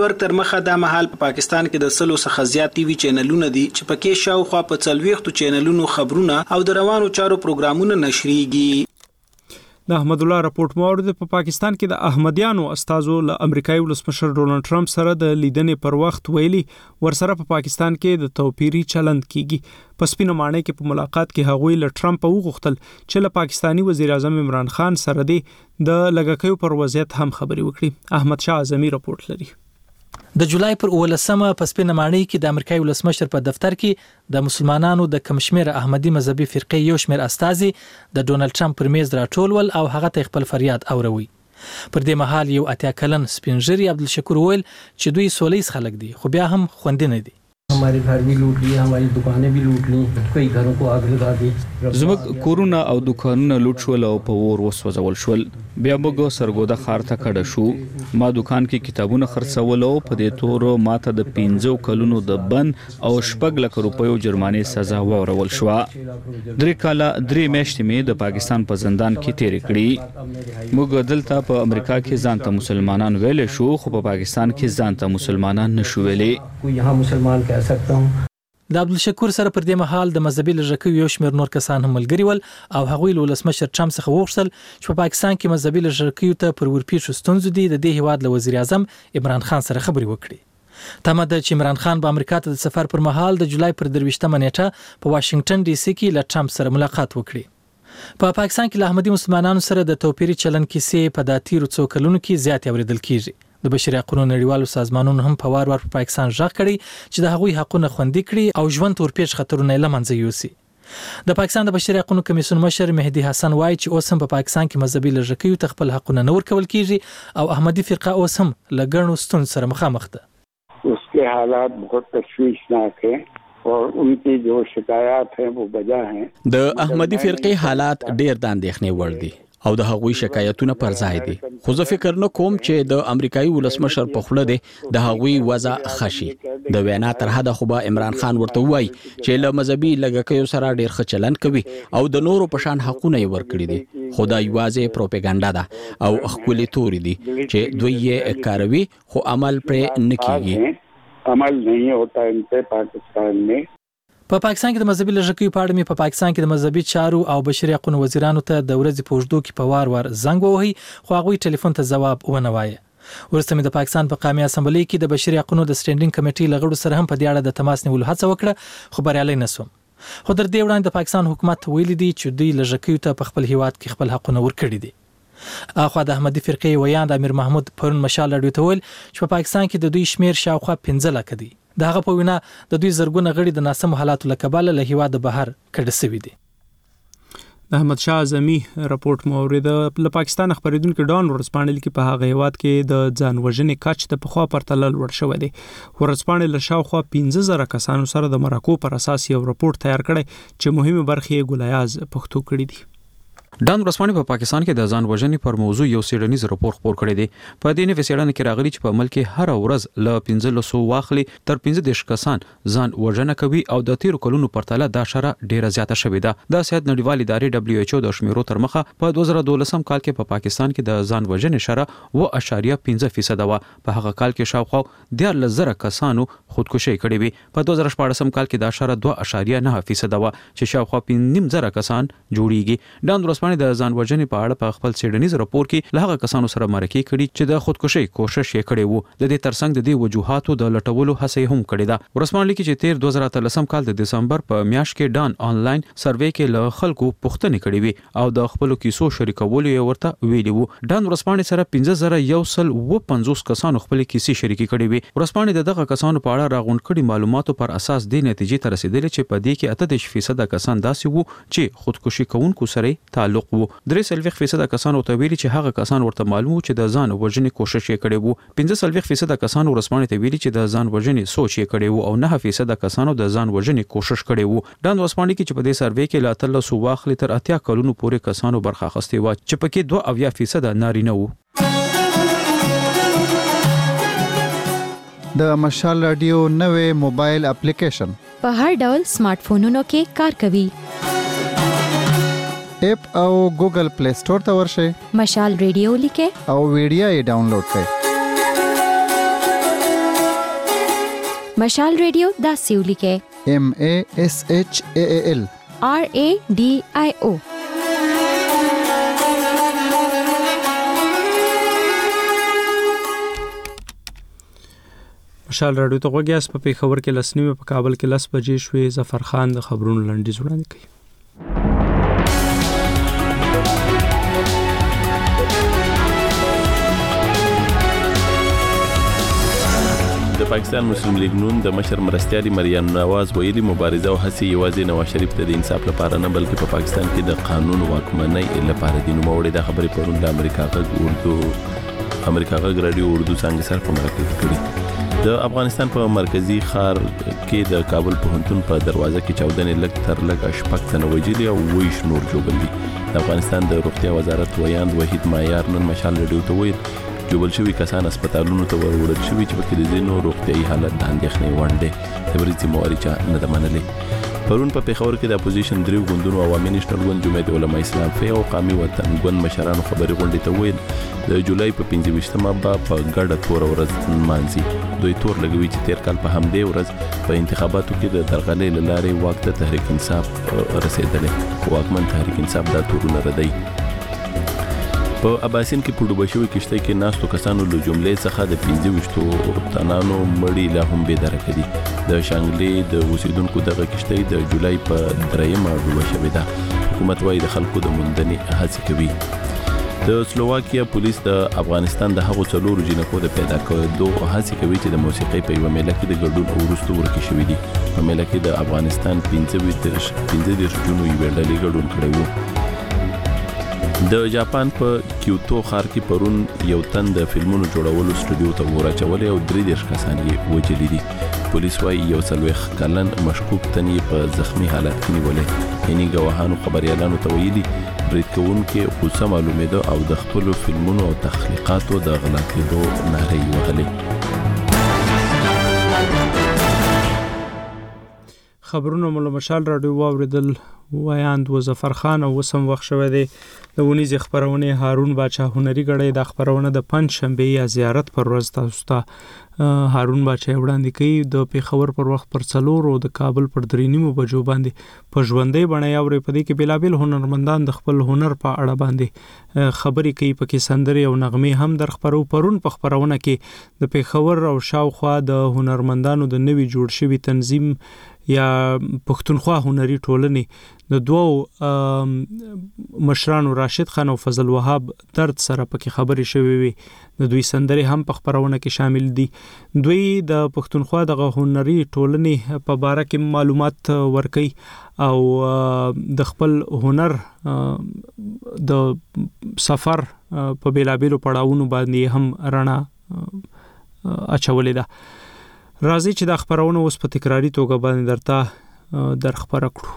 نتورک تر مخه د مهال په پاکستان کې د سلو څخه زیات ټي وي چینلونه دي چې پکې شاوخوا په څلوېښتو چینلونو خبرونه او د روانو چارو پروګرامونه نشريږي. د احمد الله راپورټ مورد په پا پاکستان کې د احمدیانو استازو له امریکایي ولسمشر ډونالد ټرمپ سره د لیدنې پر وخت ویلي ورسره په پا پاکستان کې د توپیري چلند کیږي. په سپینو ماڼۍ کې په ملاقات کې هغوی له ټرمپ وغوښتل چې له پاکستانی وزیر اعظم عمران خان سره د لږکیو پر وضعیت هم خبري وکړي. احمد شاه اعظمي راپورټ لري. د جولای پر اولسمه په سپینه ماڼۍ کې د امریکایي ولسمشر په دفتر کې د مسلمانانو د کمشمیر احمدي مذهبي فرقې یو شمېر استازي د ډونالد ټرمپ پر میز راټول او هغه ته خپل فریاد اوروي. پر دې مهال یو اتیا کلن سپینږیري عبدالشکور ویل چې دوی سولیز خلک دي خو بیا هم خوندې نه دي. हमारे घर भी लूट लिए, हमारी दुकानें भी लूट ली, कई घरों को आग लगा दी. زموږ کورونه او دکانونه لوټ شول او په اور وسوځول شول. بیا موږ سرګوده ښار ته کډه شو. ما دکان کې کتابونه خرڅول او په دې تور ماته د پنځو کلونو د بند او شپږ لک روپیو جرمانې سزا ورول شو. درې کاله درې میاشتې مې د پاکستان په زندان کې تیرې کړې. موږ دلته په امریکا کې ځان ته مسلمانان ویل شو خو په پاکستان کې ځان ته مسلمانان نشو ویلې. کوئی یہاں مسلمان کہہ سکتا ہوں. د عبدالشکور سره پر دې مهال د مذهبي لږکیو یو شمېر نور کسان هم ملګري ول او هغوی له ولسمشر ټرمپ څخه وغوښتل چې په پاکستان کې مذهبي لږکیو ته پر ورپېښو ستونزو دي د دې هیواد له وزیر اعظم عمران خان سره خبرې وکړي. تمه ده چې عمران خان په امریکا ته د سفر پر مهال د جولای پر درویشتمه نیټه په واشنگټن ډي سي کې له ټرمپ سره ملاقات وکړي. په پا پاکستان کې له احمدي مسلمانانو سره د توپیري چلند کیسې په داتیرو څو کلونو کې زیات اوریدل کیږي. د بشري حقوقو نړیوالو سازمانونو هم په وار وار په پاکستان ژغ کړي چې د هغوی حقوقونه خوندي کړي او ژوند تورپېچ خطرونه یې له منځه یوسي. د پاکستان د بشري حقوقو کمیسیون مشر مهدي حسن وایي چې اوس هم په پاکستان کې مذهبي لږکیو ته خپل حقوقونه نه ورکول کیږي او احمدي فرقه اوس هم له ګڼو ستونزو سره مخامخ ده. اس کے حالات بہت تشویشناک ہیں اور ان کی جو شکایات ہیں وہ بجا ہیں. د احمدي فرقې حالات ډېر د اندېښنې وړ دي او د هغوی شکایتونه پر ځای دي. خو زه فکر نه کوم چې د امریکایي ولسمشر په خوله دی د هغوی وضع خشي. د وینا تر حده خو به عمران خان ورته وایي چې له مذهبي لږکیو سره ډېر ښه چلند کوي او د نورو په شان حقونه یې ورکړي دي. خو دا یوازې پروپاګاندا ده او ښکلې تورې دي چې دوی یې کاروي خو عمل پرې نه کیږي. عمل نه ہوتا ان په پاکستان میں. په پا پاکستان کې د مذهبي لږکیو په اړه مې په پا پاکستان کې د مذهبي چارو او بشري حقوقو وزیرانو ته د ورځې په اوږدو کې په وار وار زنګ ووهي خو هغوی ټلیفون ته ځواب ونه وایه. وروسته مې د پاکستان په قومي اسمبلۍ کې د بشري حقوقو د سټینډینګ کمیټې له غړو سره هم په دې اړه د تماس نیولو هڅه وکړه خو بریالی نه شوم. خو تر دې وړاندې د پاکستان حکومت ویلي دي چې دوی لږکیو ته په خپل هیواد کې خپل حقونه ورکړي دي. اخوا د احمدي فرقې ویاند امیر محمود پرون مشال راډیو ته ویل چې په پاکستان کې د دوی شمیر شاوخوا پنځه لکه دي. د هغه په وینا د دوی زرګونه غړي د ناسمو حالاتو له کبله له هیواده بهر کډه شوي دي. د احمد شاه اعظمي راپورټ مو اورید. له پاکستان خبرېدونکو ډان ورځپاڼې لیکي په هغه هیواد کې د ځان وژنې کچ د پخوا پرتله لوړ شوی دی. ورځپاڼې له شاوخوا پنځه زره کسانو سره د مرکو پر اساس یو راپورټ تیار کړی چې مهمه برخې یې ګلایاز پښتو کړي دي. ډان ورځپاڼې په پاکستان کې د ځان وژنې پر موضوع یو څېړنیز راپور خپور کړی دی. په دې نوې څېړنه کې راغلي چې په ملک کې هر ورځ له پنځلسو واخلي تر پنځه دېرش کسان ځان وژنه کوي او د تیرو کلونو پرتله دا شره ډیره زیاته شوې ده. د صحت نړیوال ادارې دبليو ایچ او د شمیرو تر مخه په دوه زره دولسم کال کې په پاکستان کې د ځان وژنې شره اوه اعشاریه پنځه فیصد وه. په هغه کال کې شاوخوا دیارلس زره کسانو خودکشي کړې وي. په دوه زره شپاړسم کال کې دا شره دوه اعشاریه نه فیصد وه چې شاوخوا پنځه نیم زره کسان جوړیږي. ډان ورځپاڼې د ځان وژنې په اړه په خپل څېړنیز راپور کې له هغه کسانو سره مرکې کړي چې د خودکشي کوشش یې کړی وو. د دې ترڅنګ د دې وجوهاتو د لټولو هڅه هم کړې ده. ورځپاڼه لیکي چې تیر دوه زره اتلسم کال د دسمبر په میاشت کې ډان آنلاین سروې کې له خلکو پوښتنې کړې وي او د خپل کیسو شریکولو یې ورته ویلي وو. ډان ورځپاڼې سره پنځه زره یو سل اوه پنځوس کسانو خپل کیسې شریکې کړې وي. ورځپاڼې د دغه کسانو په اړه راغونډ کړي معلوماتو پر اساس د نتیجې ته رسیدلې چې په دې کې اته دېرش فیصد کسان داسې وو چې خودکشي کوونکو سره تعلق وو. درې څلوېښت فیصد کسان ورته ویلي چې هغه کسان ورته معلوم وو چې د ځان وژنې کوشش یې کړی وو. پنځه څلوېښت فیصد کسان ورځپاڼې ته ویلي چې د ځان وژنې سوچ یې کړی وو او نه فیصد کسانو د ځان وژنې کوشش کړی وو. ډان ورځپاڼې کې چې په دې سروې کې له اتلسو واخلي تر اتیا کلونو پورې کسانو برخه اخیستې وه چې پکې دوه اویا فیصد نارینه وو. د مشال رادیو نوې موبایل اپلیکیشن په هر ډول سمارټ فونونو کې کار کوي. اپ او ګوګل پلی سٹور ته ورشئ. مشال ریډیو لیکه او ویډیو یې ډاونلوډ کړئ. مشال ریډیو دا سیولی کې M A S H A A L R A D I O. مشال راډیو ته وګیاس په پیښور کې لسنیمه په کابل کې لس بجې شوې. ظفر خان د خبرونو لنډیز وړاندې کوي. د پاکستان مسلم لیگ نون د مشر مرستیالي مریم نواز ویلي مبارزه او هڅې یوازې نواز شریف ته د انصاف لپاره نه بلکې په پاکستان کې د قانون واکمنۍ لپاره دي. نوموړي د خبرې پرون د امریکا غږ اردو امریکا غږ رادیو اردو څنګه سره په مرکه کې کړی. د افغانستان په مرکزی ښار کې د کابل پوهنتون په دروازه کې چاودنې لږ تر لږ شپږ تنه وژلي او ویش نور جوړل دي. د افغانستان د روغتیا وزارت ویاند وحید معیار نن مشال رادیو ته ویل جوړل شوی کسان هسپتالونو ته وړل شوی چې په کې د ځینو روغتیايي حالت د اندېښنې وړ دی. خبري ذمہواري چا نه ده منلې. پرون په پیښور کې د اپوزیشن دریو ګوندونو عوامي نېشنل ګوند جمعیت علماء اسلام فی او قومي وطن ګوند مشرانو خبري غونډې ته ویل د جولای په پنځه ویشتمه به په ګډه تور ورځ مانځي. دوی تور لګوي چې تیر کال په همدې ورځ په انتخاباتو کې د درغلۍ لارې واک ته تحریک انصاف رسیدلې. واکمن تحریک انصاف دا تورونه ردی. په اباسین کې په ډوبه شوې کشتۍ کې ناستو کسانو له جملې څخه د پنځه ویشتو تنانو مړي لا هم بېداره کړي. د شانګلې د اوسیدونکو دغه کشتۍ د جولای په درېیمه ډوبه شوې ده. حکومت وايي د خلکو د موندنې هڅې کوي. د سلوواکیا پولیس د افغانستان د هغو څلورو جنکو د پیدا کېدو هڅې کوي چې د موسیقۍ په یوه میله کې د ګډون وروسته ورکې شوي دي. په میله کې د افغانستان پنځه دېرش جنو یوې ډلې ګډون کړی و. د جاپان په کیوتو ښار کې پرون یو تن د فلمونو جوړولو سټوډیو ته وراچولې او درې دېرش کسان یې وژلي دي. پولیس وايي یو څلوېښت کلن مشکوک تن یې په زخمي حالت کې نیولې. یعنی ګواهانو خبریالانو ته ویلي برید کوونکي غوسه معلومېده او د خپلو فلمونو او تخلیقاتو د غلا کېدو نارې یې وهلې. خبرونه مو له مشال راډیو واوریدل. ویاند و ظفر خان او وسم وخت شوه دی د ونیز خبرونه هارون باچا هنري غړې د خبرونه د پنځ شنبه یا زیارت پر ورځ تاسو ته هارون باچا وړاندې کوي. د پیښور پر وخت پر څلور او د کابل پر درې نیمو بجو باندې په ژوندۍ بڼه یاوري په دې کې بلابل هنرمندان د خپل هنر په اړه باندې خبرې کوي. پکې سندري او نغمې هم در خبرو. پرون په خبرونه کې د پیښور او شاوخوا د هنرمندانو د نوي جوړ شوی تنظیم یا پښتونخوا هنري ټولنې د دوو مشرانو راشد خان او فضل وهاب درد سره پکې خبرې شوې وي. د دوی سندري هم په خبرونه کې شامل دي. دوی د پښتونخوا د هنري ټولنې په باره کې معلومات ورکوي او د خپل هنر د سفر په بیلابیلو پړاوونو باندې هم رڼا اچولې ده. راځي چې د خبرونه اوس په تکراری توګه باندې درته در خبره کړو.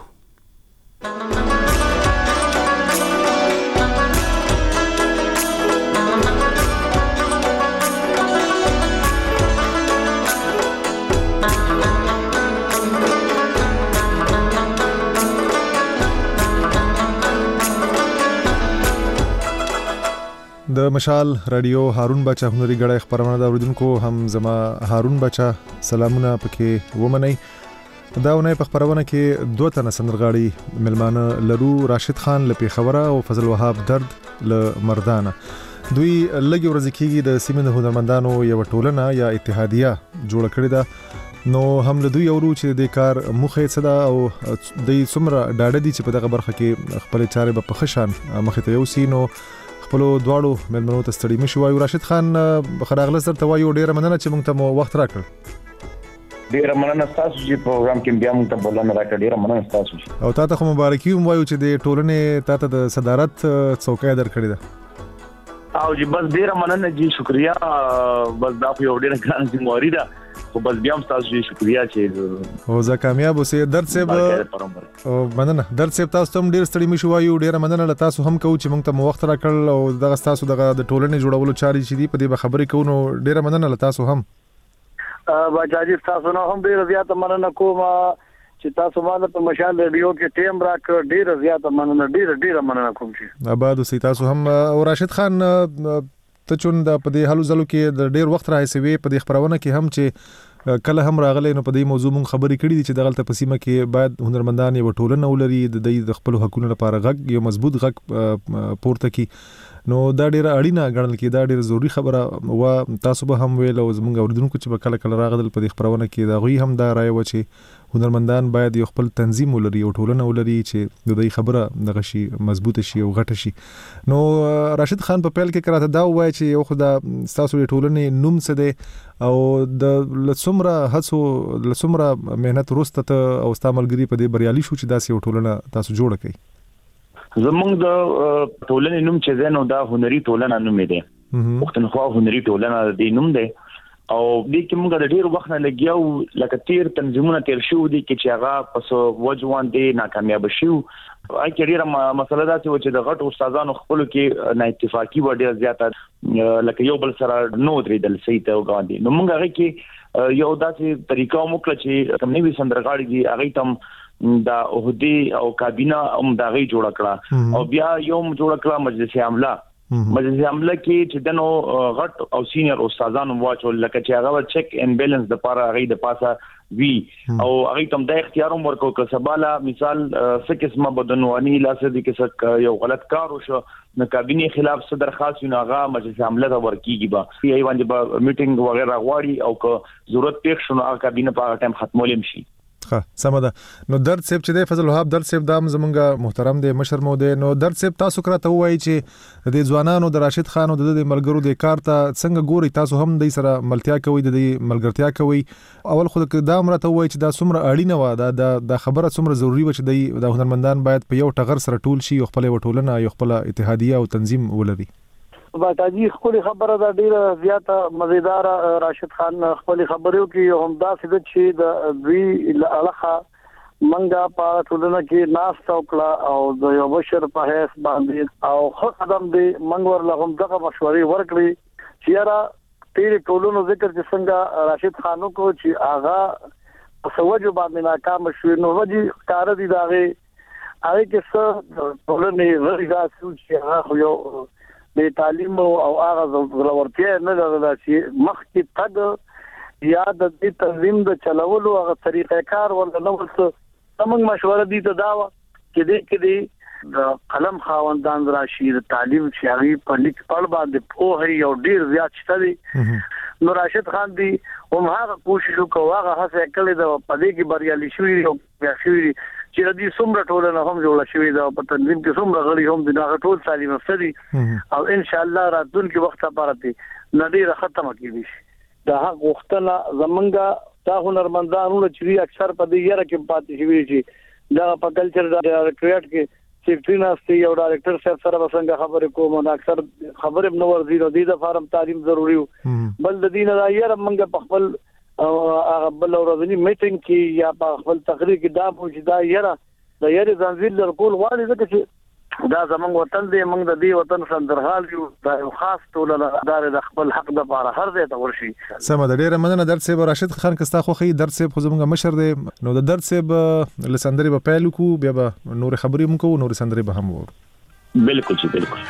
د مشال رادیو هارون بچا هنري غړې خبرونه د اوریدونکو هم زما هارون بچا سلامونه پکې ومنئ. دا ونه په خبرونه کې دوه تنه سندرغاړي ملمانه لرو، راشد خان له پیښور او فضل وهاب درد له مردانه. دوی لګي ورځ کېږي د سیمې د هنرمندانو یو ټولنه یا اتحادیه جوړ کړې ده. نو هم له دوی اورو چې د کار مخه څه ده او د څومره ډاډه دي چې په دغه برخه کې خپل چارې په خشان مخه ته یوسي. نو خپل دواړو ملمنو ته ستړي مشي وایو. راشد خان خراغله سره ته وایو ډیره مننه چې موږ ته مو وخت راکړ. ډیره مننه تاسو چې پروګرام کې بیا موږ ته بولنه راکړه. ډیره مننه تاسو او تاسو خو مبارکي هم وایو چې د ټولنې تاسو د صدارت څوکۍ درکړې ده. او جی بس ډیره مننه جی شکریا. بس دا په ډیره ګران ذمہواری ده خو بس بیا هم تاسو جی شکریا چې او زه کامیاب اوسې. درد صاحب او مننه درد صاحب تاسو هم ډیر ستړي مشو وایو. ډیره مننه له تاسو هم کوم چې موږ ته وخت راکړل او دغه تاسو دغه د ټولنې جوړولو چاري چې دی په دې خبرې کوو. نو ډیره مننه له تاسو هم. باجاجي تاسو نو هم ډیره زیاته مننه کوم چې تاسو باندې په مشال ریډیو کې ټیم راکړ. ډیره زیاته مننه ډیره ډیره مننه کوم چې آباد اوسئ تاسو هم. او راشد خان ته چون د په دې حلو زلو کې د ډیر وخت راځي په دې خبرونه کې هم چې کله هم راغلی نو په دې موضوع مونږ خبرې کړې دي چې دغه په سیمه کې باید هنرمندان یو ټولنه ولري د خپل حقوقو لپاره غږ یو مضبوط غږ پورته کړي. نو دا ډیره اړینه ګڼل کېده، دا ډیره ضروری خبره و. تاسو به هم ویل او زموږ اوریدونکو چې به کله کله راغلل په دې خبرونه کې دا غوي هم دا رائے و چې هنرمندان باید یو خپل تنظیم ولري او ټولنه ولري چې د دې خبره دغه شي مضبوط شي او غټه شي. نو راشد خان په پیل کې کراته دا وایي چې یو خدا تاسو د ټولنې نوم څه دی او د لڅمره هڅو لڅمره مهنت وروسته او استعمالګری په دې بریالي شو چې داسې یو ټولنه تاسو جوړ کړئ. زمونږ د ټولنې نوم چې زنه دا هنري ټولنه نوم دی، پښتونخوا هنري ټولنه د نوم دی او دې کې موږ د ډیر وخت نه لګیاو لکه تیر تنظیمونه تیر شو دي چې هغه پس وجوان دي ناکامیاب شو. اې کېره مسله دا چې د غټ استادانو خپل کې نه اتفاقی و ډیر زیاته لکه یو بل سره نو درې دل سي ته وګاندي. نو موږ هغه کې یو داسې طریقه موکړه چې کوم نوې سندرغاړي دي هغه تم دا عہدی او کابینه هم دا غي جوړ کړه او بیا یو جوړ کړه مجلس عامله. مجلس عامله کې چې دنو غټ او سینیئر استادانو واچول لکه چې هغه چیک ان بیلانس د پاره غي د پاسه وی او هغه تم د اختیار ورکو که سباله مثال څه قسمه بدنوانی لاسه دي کې یو غلط کار وشو نو کابینه خلاف صدر خاص یو هغه مجلس عامله ته ورکیږي به یی باندې به میټینګ وغیرہ غواړي او که ضرورت پېښ شونه هغه کابینه په ټایم ختمولم شي. ها سم ده. نو درد صاحب چې د فضل وهاب درد صاحب دام زمونږ محترم دی مشر مو دی. نو درد صاحب تاسو کراته وایي چې د ځوانانو د راشد خان او د ملګرو د کار ته څنګه ګوري، تاسو هم د سره ملتیا کوي د ملګرتیا کوي. اول خو دا امرته وایي چې دا څومره اړینه و دا د خبره څومره ضروری و چې د هنرمندان باید په یو ټغر سره ټول شي او خپل وټولنه یو خپل اتحادیه او تنظیم ولري. باټاجی خپل خبره دا ډیره زیاته مزیدار راشد خان خپل خبرو کې هم دا څه چې د دوی لخوا منګه په ټولنه کې ناس توکړه او د یو بشر په هیڅ باندې او خو قدم دی منګور لهم دغه مشورې ورکړي چې را تیر ټولونو ذکر چې څنګه راشد خانو کو چې آغا سوجو باندې ناکام شو نو وځي کار دي داغه هغه کې څه ټولنه ورګه چې هغه یو د تعلیم او هغه ضرورتیا نه لرله چې مخکې تګ یا د دې تنظیم د چلولو هغه طریقې کار ورته نو څه موږ مشوره دي ته دا و چې دې کې دې د قلم خاوندان راشي د تعلیم چې هغه په لیک پړ باندې په هي یو ډیر زیات شته دي. نو راشد خان دی هم هغه کوشش وکړ هغه هڅه کړې ده په دې کې بریالي شوی او بیا شوی چې د دې څومره ټولنه هم جوړه شوې ده په تنظیم کې څومره غړي هم د هغه ټول تعلیم مفسدي او ان شاء الله راتلونکي وخت لپاره دې نډیره ختمه کیږي. دا هغه وختونه زمونږه تا هنرمندانو چې اکثر په دې یره کې پاتې شوی چې دا په کلچر ډایریکټریټ کې سیکریټری ناشتي او ډایریکټر صاحب سره وسنګ خبرې کوم نو اکثر خبرې نو ورزي نو د فارم تعلیم ضروری بل د دین دا یره منګه په خپل او هغه بل ورځنی میټینګ کې یا په خپل تقریر کې دا موجوده یره د یره ځنځیر لرکول غواړي ځکه چې دا زمونږ وطن دی موږ د دې وطن سندرغال یو دا یو خاص ټولنه دار د خپل حق د لپاره هر ځای ته ورشي. سم ده. ډیره مننه درد صاحب. راشد خان کستا خو خي درد صاحب خو زمونږ مشر دی نو د درد صاحب لسندري په پایلو کو بیا به نور خبرې مو کو نور سندري به هم وو. بالکل جی بالکل.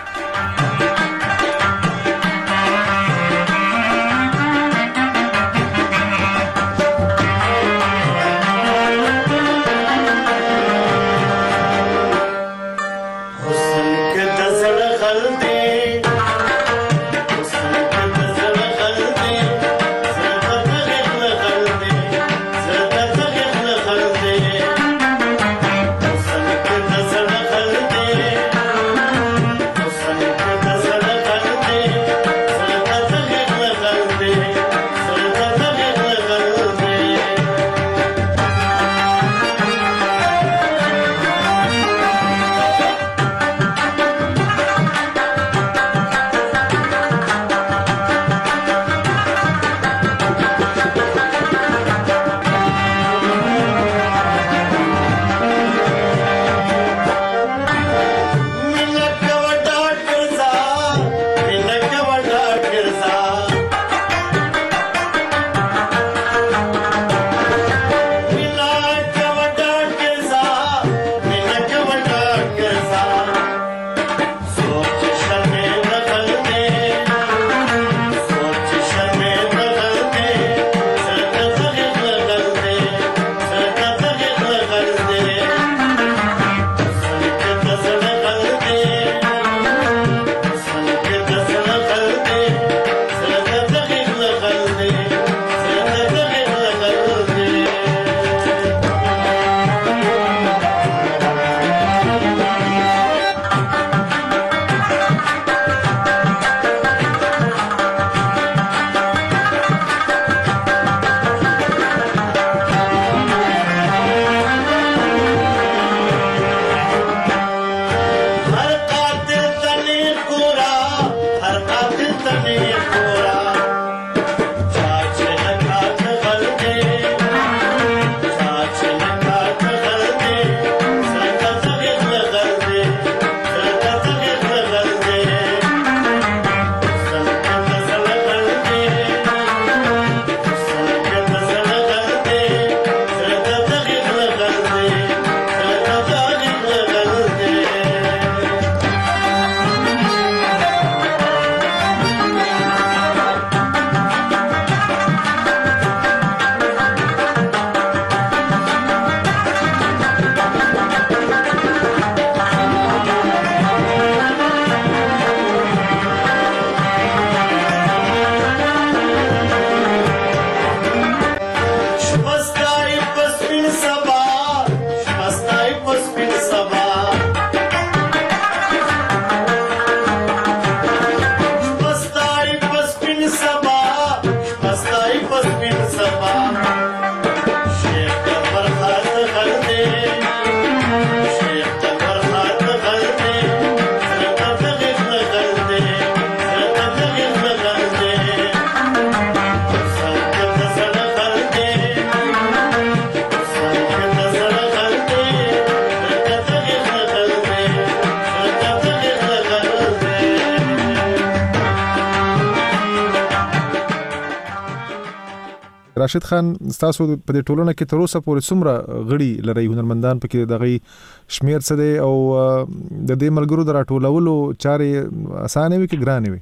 راشد خان تاسو په دې ټولنه کې تر اوسه پورې څومره غړي لري هنرمندان پکې دغه شمیر څه دی او د دې ملګرو د راټولولو چارې اسانه وي کې ګرانه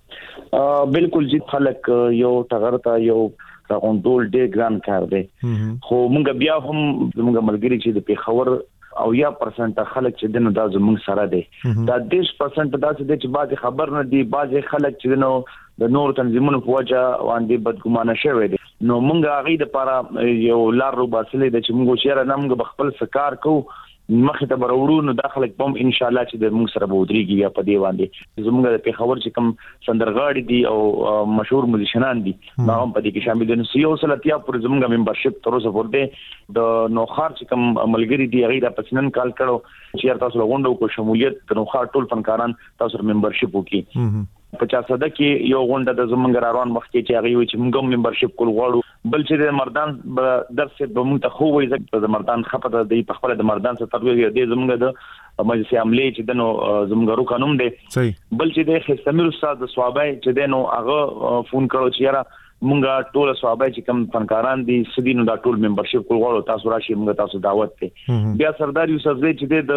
وي؟ بالکل جی خلک یو ټغرتا یو راغونډول ډېر ګران کار دی خو مونږ بیا هم مونږ ملګری چې د پیښور او یا پرسنټ خلک چې دنه دا زموږ سره دي دا دېرش پرسنټ دا چې بعض خبر نه دي بعض خلک چې دنه د نور تنظیمونو په وجه باندې بدګمانه شوی دي نو مونږ هغه د لپاره یو لار رو باسلې د چې مونږ شهر نه مونږ خپل سکار کوو مخه ته برورو نو داخله کوم ان شاء الله چې د موږ سره بودريږي یا په دی باندې زموږ د پیښور چې کوم سندرغاړي دي او مشهور موزیشنان دي نو هم په دې کې شامل دي نو یو سلطیا پر زموږ ممبرشپ تر اوسه ورته د نوخار چې کوم ملګری دي هغه د پسنن کال کړو چې تاسو لغونډو کو شمولیت د نوخار ټول فنکاران تاسو ممبرشپ وکي پچاس صده کې یو غونډه د زمونږ روان وخت کې چې هغه وي چې موږ ممبرشپ کول غواړو بل چې د مردان درس به موږ ته خو وي د مردان خپه د په خپل د مردان څخه ترویج دی زمونږ د مجلس عملي چې دنو زمونږ رو قانون دی بل چې د خستمیر استاد د صوابای چې دنو هغه فون کړو چې یاره مونږه ټول صوابای چې کوم فنکاران دي سدینو دا ټول ممبرشپ کول غواړو تاسو راشي موږ تاسو دعوت ته بیا سردار یوسف زئی چې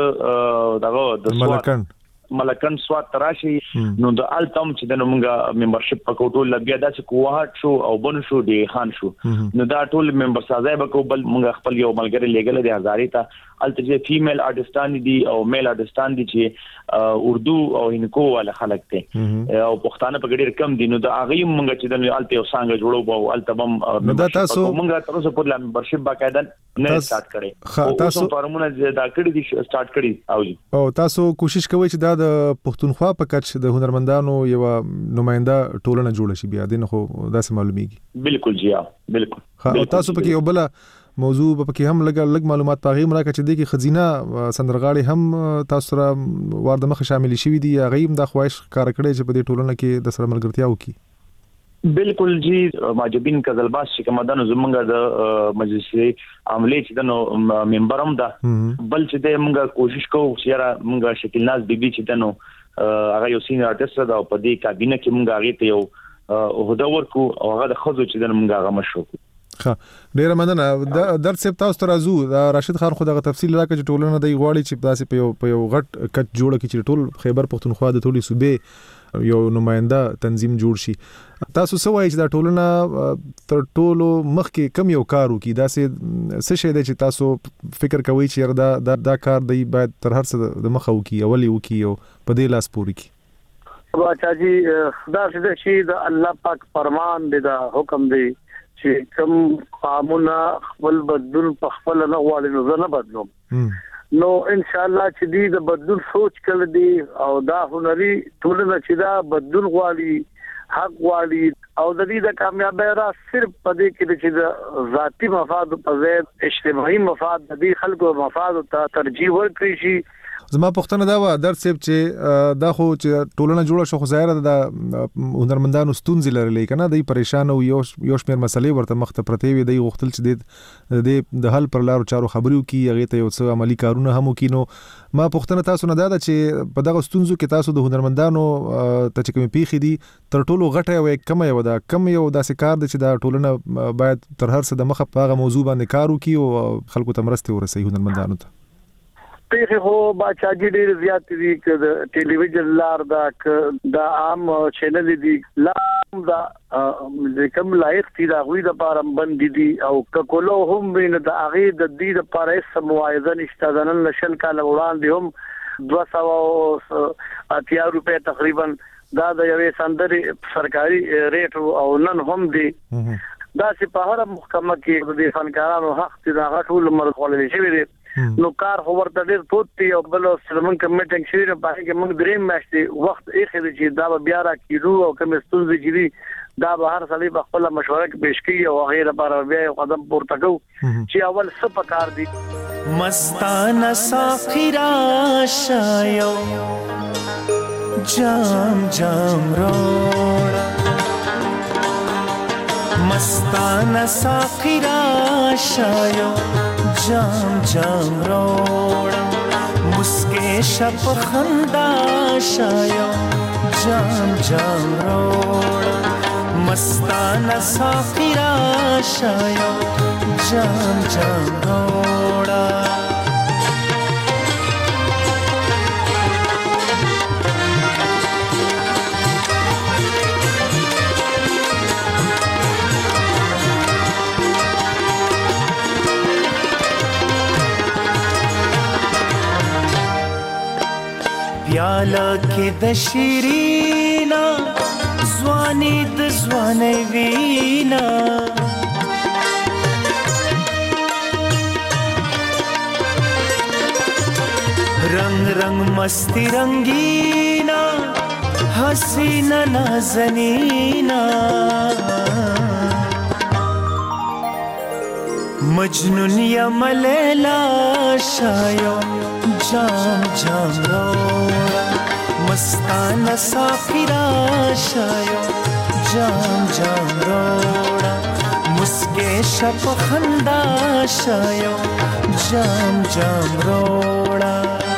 د دغه د ملکن ملکن سواد تراشي نو د التم چې د موږ ممبرشپ په ټول بیا داسې کوهات شو او بن شو دی خان شو نو دا ټول ممبر سازای به کو بل موږ خپل یو ملګری لګل دی هزاري ته الته چې فیمیل آرټستان دي او میل آرټستان دي چې اردو او هندکو ولا خلک ته او پښتانه په ډېر کم دي نو دا هغه موږ چې د الته یو څنګه جوړو او الته بم نو دا تاسو موږ تر اوسه په ممبرشپ باقاعده نه سٹارټ کړي تاسو فارمونه دا کړی دي سٹارټ کړي او او تاسو کوشش کوئ چې دا د پښتونخوا په کچ د هنرمندانو یو نماینده ټولنه جوړ شي بیا دین خو دا سم معلومیږي بالکل جی ها بالکل او تاسو پکې یو بل موضوع پکې هم لګ لګ معلومات پاغي مراکه چې د کی خزینه سندرغاړي هم تاسو سره ورده مخ شامل شي دي غیم د خواهش کار کړی چې په دې ټولنه کې د سره ملګرتیا وکي بالکل جی ماجبین کزلباس چې کومدانو زمونږ د مجلس عملي چې دنو ممبرم ده بل چې د موږ کوشش کوو چې را موږ شکل ناز بیبي چې دنو هغه یو سینیئر آرټست ده او په دې کابینه کې موږ هغه ته یو عہده ورکو او هغه د خزو چې دنو موږ هغه مشو ها ډیر مننه در سپ تاسو ترازو راشد خان خو دغه تفصیل راکړي چې ټولنه د غواړي چې داسې په یو په یو غټ کټ جوړه کې چې ټول خیبر پختونخوا د ټولي صوبې یو نماینده تنظیم جوړ شي تاسو څه وایي چې دا ټولنه تر ټولو مخکې کم یو کار وکړي داسې څه شی دی چې تاسو فکر کوئ چې دا دا, دا کار دی باید تر هر څه د مخه وکړي اولی وکړي او په دې لاس پورې کړي باچا جی دا چې د الله پاک فرمان دی دا حکم دی چې کوم قانون خپل بدلون په خپل نه غواړي نو زه نه بدلوم نو ان شاء الله چې دې د بدلون سوچ کړل دي او دا هنري ټولنه چې دا بدلون غواړي حق غواړي او د دې د کامیابی را صرف په دې کې چې د ذاتی مفاد په ځای اجتماعي مفاد د دې خلکو مفاد ته ترجیح ورکړي شي زما پښتنه دا و در سیب چې دا خو چې ټولنه جوړه شو خو ظاهر د هنرمندانو ستونزې لري کنه د پریشان او یو یو شمیر مسلې ورته مخته پرته وي د غختل چې د د حل پر لارو چارو خبرو کی هغه ته یو څه عملی کارونه هم وکینو ما پښتنه تاسو نه دا چې په دغه ستونزو کې تاسو د هنرمندانو ته چې کوم پیخي دي تر ټولو غټه او کم یو دا کم یو داسې کار دي چې دا ټولنه باید تر هر څه د مخه په هغه موضوع باندې کار وکي او خلکو ته مرسته ورسي هنرمندانو ته پیخه خو باچاګي ډیر زیات دي ک د ټلویزیون لار دا ک د عام چینل دي لا دا کوم لایق دي دا غوي د پاره بند دي او کولو هم بین د اغه د دې د پاره سم موایزه نشته دنن نشل کال وړاندې هم دوه سوه اتیا روپے تقریبا دا د یوې سندري سرکاري ریټ او نن هم دي دا چې په هر محکمه کې د فنکارانو حق دي دا غټول مرغول شي دي نو کار خو ورته ډیر پوتي او بل سلمون کمیټنګ شي نه پاره کې موږ دریم میاشتې وخت یې خېږي چې دا بیا را کیدو او کوم ستونزې جدي دا به هر سړی په خپل مشوره کې پیش کوي او غیر لپاره بیا قدم پورته کوي چې اول څه پکار دي مستانه ساقرا شایو جام جام روڑا مستانه ساقرا شایو جام جام روڑا مسکے شپ خندا شایو جام جام روڑا مستانه ساقی راشه یو جام جام راوړه پیاله کې د شیرینا ځواني د ځواني وینا رنگ رنگ مستی رنگینا حسینا نازنینا مجنون یا ملیلا شایو جام جام روڑا مستانه ساقی راشه یو جام جام روڑا مسکه شپ خندا شه یو جام جام روڑا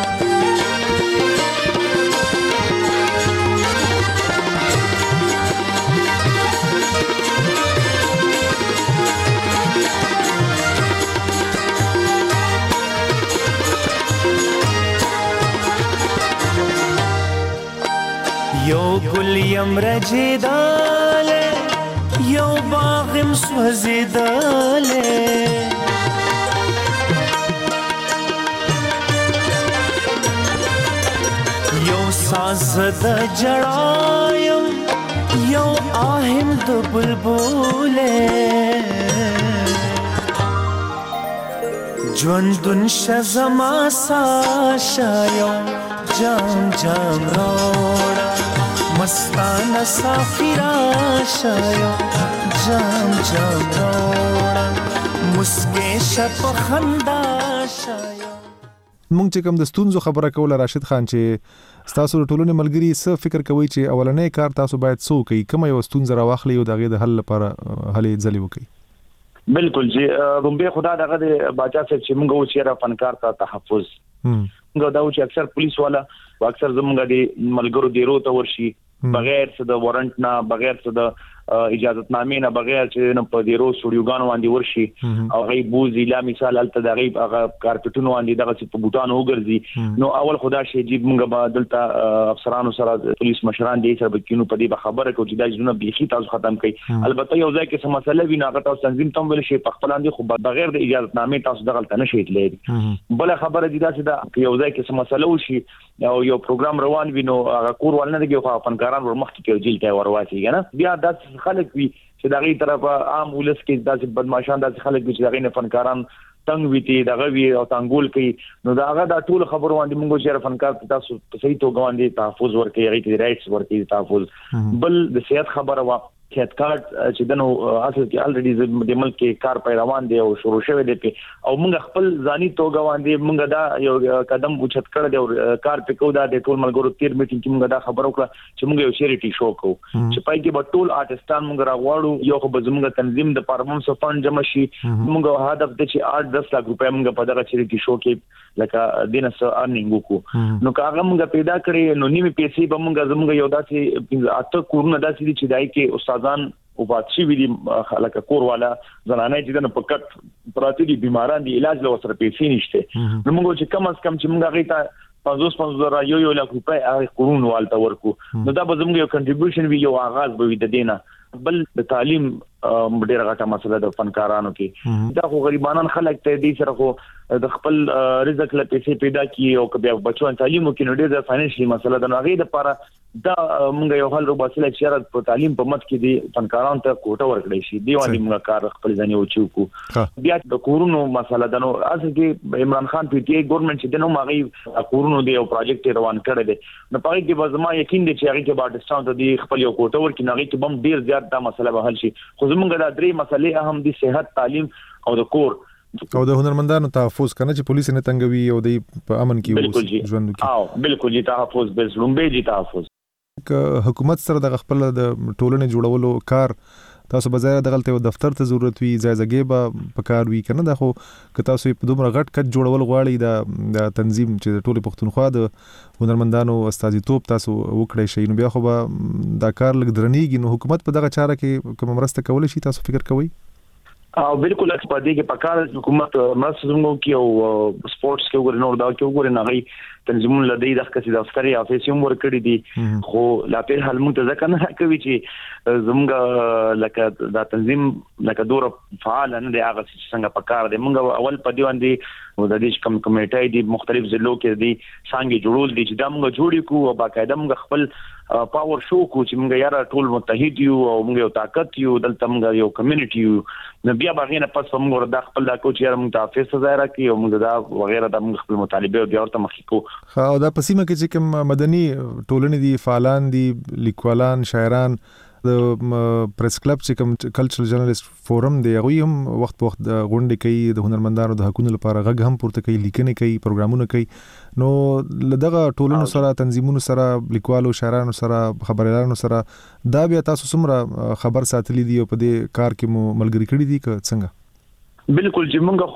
یو گل یم رجیداله یو باغم سوزیداله یو ساز د جړایم یو آهم د بلبله ژوندون شزما ساشا یو جام جام روڑا مستانه صافی راشه یو جام جام روڑا مسکه شپ خندا شه مونږ چې کوم د ستونزو خبره کوله راشد خان چې تاسو د ټولنې ملګری څه فکر کوي چې اولنې کار تاسو باید څه وکړئ کوم یو ستونزه راواخلئ او دغه د حل لپاره هلې ځلې وکړئ بالکل جی رومبه خدا دغه د باچا صاحب چې موږ وسیره فنکار ته تحفظ موږ دا چې اکثر پولیس والا او اکثر زموږ د ملګرو دی روته ورشي بغیر څه د وارنټ نه بغیر څه د اجازه نامې نه بغیر چې نه په دی رو سټوډیوګانو باندې ورشي او غي بوزي لا مثال الته د غي هغه کارپټونو باندې دغه په بوتانو وګرځي نو اول خدا شي جيب موږ به دلته افسرانو سره پولیس مشران دي سره بکینو په دې خبره کو چې دا ژوند بيخي تاسو ختم کړي البته یو ځای کې څه مسله وي نه غته تنظیم تم ویل شي په خپل اندي خو بغیر د اجازه نامې تاسو دغه نه شي تللی بل خبره دي دا چې دا یو ځای کې څه مسله وشي او یو پروګرام روان وي نو هغه کور ولنه دی خو فنکاران ورمخ کې جیل ته ورواچي کنه بیا د خلک وي چې دغه طرفه عام ولس کې داسې بدمعشان داسې خلک چې دغه نه فنکاران تنگ ویتي دغه وی او تنګول کوي نو دا هغه د ټول خبرو باندې موږ چې فنکار تاسو په صحیح توګه باندې تحفظ ورکړي هغه کې رائټس ورکړي تحفظ بل د صحت خبره وا کټ کارت چې دنو اصل کې الریډي د ملک کې کار پیروان دی او شروع شوی دی او موږ خپل ځاني توګه باندې موږ دا یو قدم اوچت کړ دی او کار پکو دا د ټول ملګرو تیر میټینګ کې موږ دا خبرو کړ چې موږ یو چیریټي شو کو چې پای کې به ټول آرټستان موږ راغواړو یو خو به موږ تنظیم د پرمم سفند جمع شي موږ هدف د چې آठ دس لک روپیا موږ په دغه چیریټي شو کې لکه دینه سره ارنینګ وکړو نو کاغه موږ پیدا کړی نو نیمه پیسې به موږ زموږ یو داسې اته کورونه داسې چې دای کې استادان او بادشي وی دي لکه کور والا زنانه چې د پکټ پراتی دي بیماران دي علاج له سره پیسې نشته نو موږ چې کم از کم چې موږ غیتا پنځوس پنځوس یو یو لک روپۍ هغه قرون والته ورکو نو دا به زموږ یو کنټریبیوشن وی یو آغاز به وي د دینه بل د تعلیم ډیره غټه مسله د فنکارانو کې دا خو غریبانان خلک ته دي سره خو د خپل رزق له پیسې پیدا کی او کبه بچو تعلیم کې نو ډیره فاینانشلی مسله د نغې لپاره دا موږ یو حل رو باسل چې شرط په تعلیم په مت کې دي فنکارانو ته کوټه ورکړي شي دی باندې موږ کار خپل ځنی او چوکو بیا د کورونو مسله د نو اصل کې عمران خان پی ټی آی ګورنمنت چې د نو ماغي کورونو دی او پروجیکټ روان کړی دی نو پاره کې به زما یقین دی چې هغه کې با ډیسکاونټ دی خپل یو کوټه ورکړي نغې کې بم ډیر زیات دا مسله به حل شي خو زموږ د درې مسلې اهم دي صحت تعلیم او د کور او د هنرمندانو تحفظ کنه چې پولیس نه تنګوي او د امن کې ژوند کې او بالکل جی تحفظ به لومبه جی تحفظ که حکومت سره د خپل د ټولنې جوړولو کار تاسو به ځای دغلته دفتر ته ضرورت وي ځای ځای به پکار وي کنه دا خو که تاسو په دومره غټ کټ جوړول غواړي د تنظیم چې د ټولو پښتونخوا د هنرمندانو استازیتوب تاسو وکړئ شي نو بیا خو به دا کار لګ درنیږي نو حکومت په دغه چاره کې کوم مرسته کول شي تاسو فکر کوئ او بالکل اکسپادي کې پکار حکومت مرسته زموږ کې او سپورتس کې وګورئ نو دا کې وګورئ نه غي تنظیمون لدی د خصي د افسري افیسیوم ورکړي دي خو لا په حال موږ ځکه نه کوي چې زموږ لکه دا تنظیم لکه دور فعال نه دی هغه څنګه پکار دی موږ اول په دی باندې د دې کم کمیټې دي مختلف ضلعو کې دي څنګه جوړول دي چې دا موږ جوړی کو او باقاعده موږ خپل پاور شو کو چې موږ یاره ټول متحد یو او موږ یو طاقت یو دلته موږ یو کمیونټي یو نو بیا باغینه پس موږ د خپل د کوچ یاره موږ تاسو ظاهر کی او موږ دا وغیرہ د موږ خپل مطالبه بیا ورته مخ کو خا او دا پسیمه کې چې کوم مدني ټولنې دي فعالان دي لیکوالان شاعران د پریس کلب چې کوم کلچرل جرنالست فورم دی هغه هم وخت په وخت غونډې کوي د هنرمندانو د حقوقو لپاره غږ هم پورته کوي لیکنې کوي پروګرامونه کوي نو لدغه ټولنو سره تنظیمونو سره لیکوالو شاعرانو سره خبريالانو سره دا بیا تاسو څومره خبر ساتلی دی او په دې کار کې مو ملګری کړی دي که څنګه بالکل چې موږ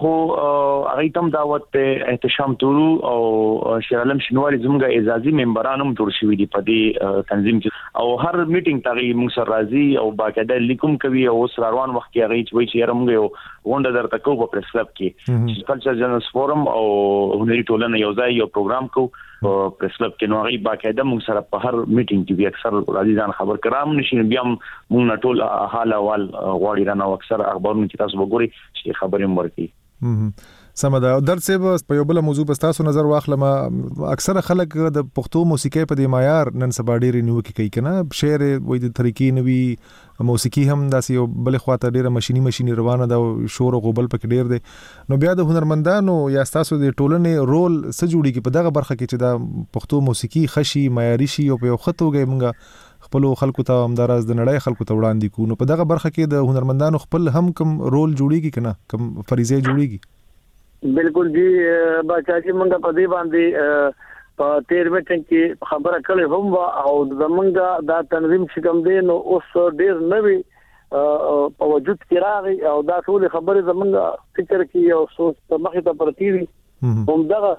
خو هغه تم دعوت ته احتشام تورو او شیر عالم شنواری زموږ اعزازي ممبرانو هم جوړ شوي دي په دې تنظیم کې او هر میټینګ ته موږ سره راځي او باقاعده لیکوم کوي او سره روان وخت کې هغه چې وایي چې موږ یو غونډه درته کوو په پریس کلب کې کلچر جرنالست فورم او هنري ټولنه یو ځای یو پروګرام کوو په پریس کلب کې نو هغه باقاعده موږ سره په هر میټینګ کې به اکثر راځي خبر کرام نشي بیا موږ ټول حال احوال غواړي رانه اکثر اخبارونه چې تاسو وګورئ چې خبرې مرکي سمدا درس په یو بل موضوع په تاسو نظر واخلم اکثر خلک د پښتو موسیقي په د معیار نن سبا ډېر نیو کې کوي کنه شعر وې د طریقې نوي موسیقي هم داسې یو بل خواته ډېر ماشيني ماشيني روانه دا شور او غوبل پکې ډېر دی نو بیا د هنرمندانو یا تاسو د ټولنې رول څه جوړي کې په دغه برخه کې چې دا پښتو موسیقي خشي معیاري شي او په یو خطوګي مونږه خپل خلکو ته همدارز د نړۍ خلکو ته وړاندې کو نو په دغه برخه کې د هنرمندانو خپل هم کوم رول جوړيږي کنه کوم فریضه جوړيږي بالکل جی بچا چې موږ په دې باندې په تیر میټینګ کې خبره کړې هم او زمونږ دا تنظیم چې کوم دی نو اوس ډیر نوی په وجود کې راغی او دا ټول خبره زمونږ فکر کې او سوچ په مخه ته پرتی وي هم دا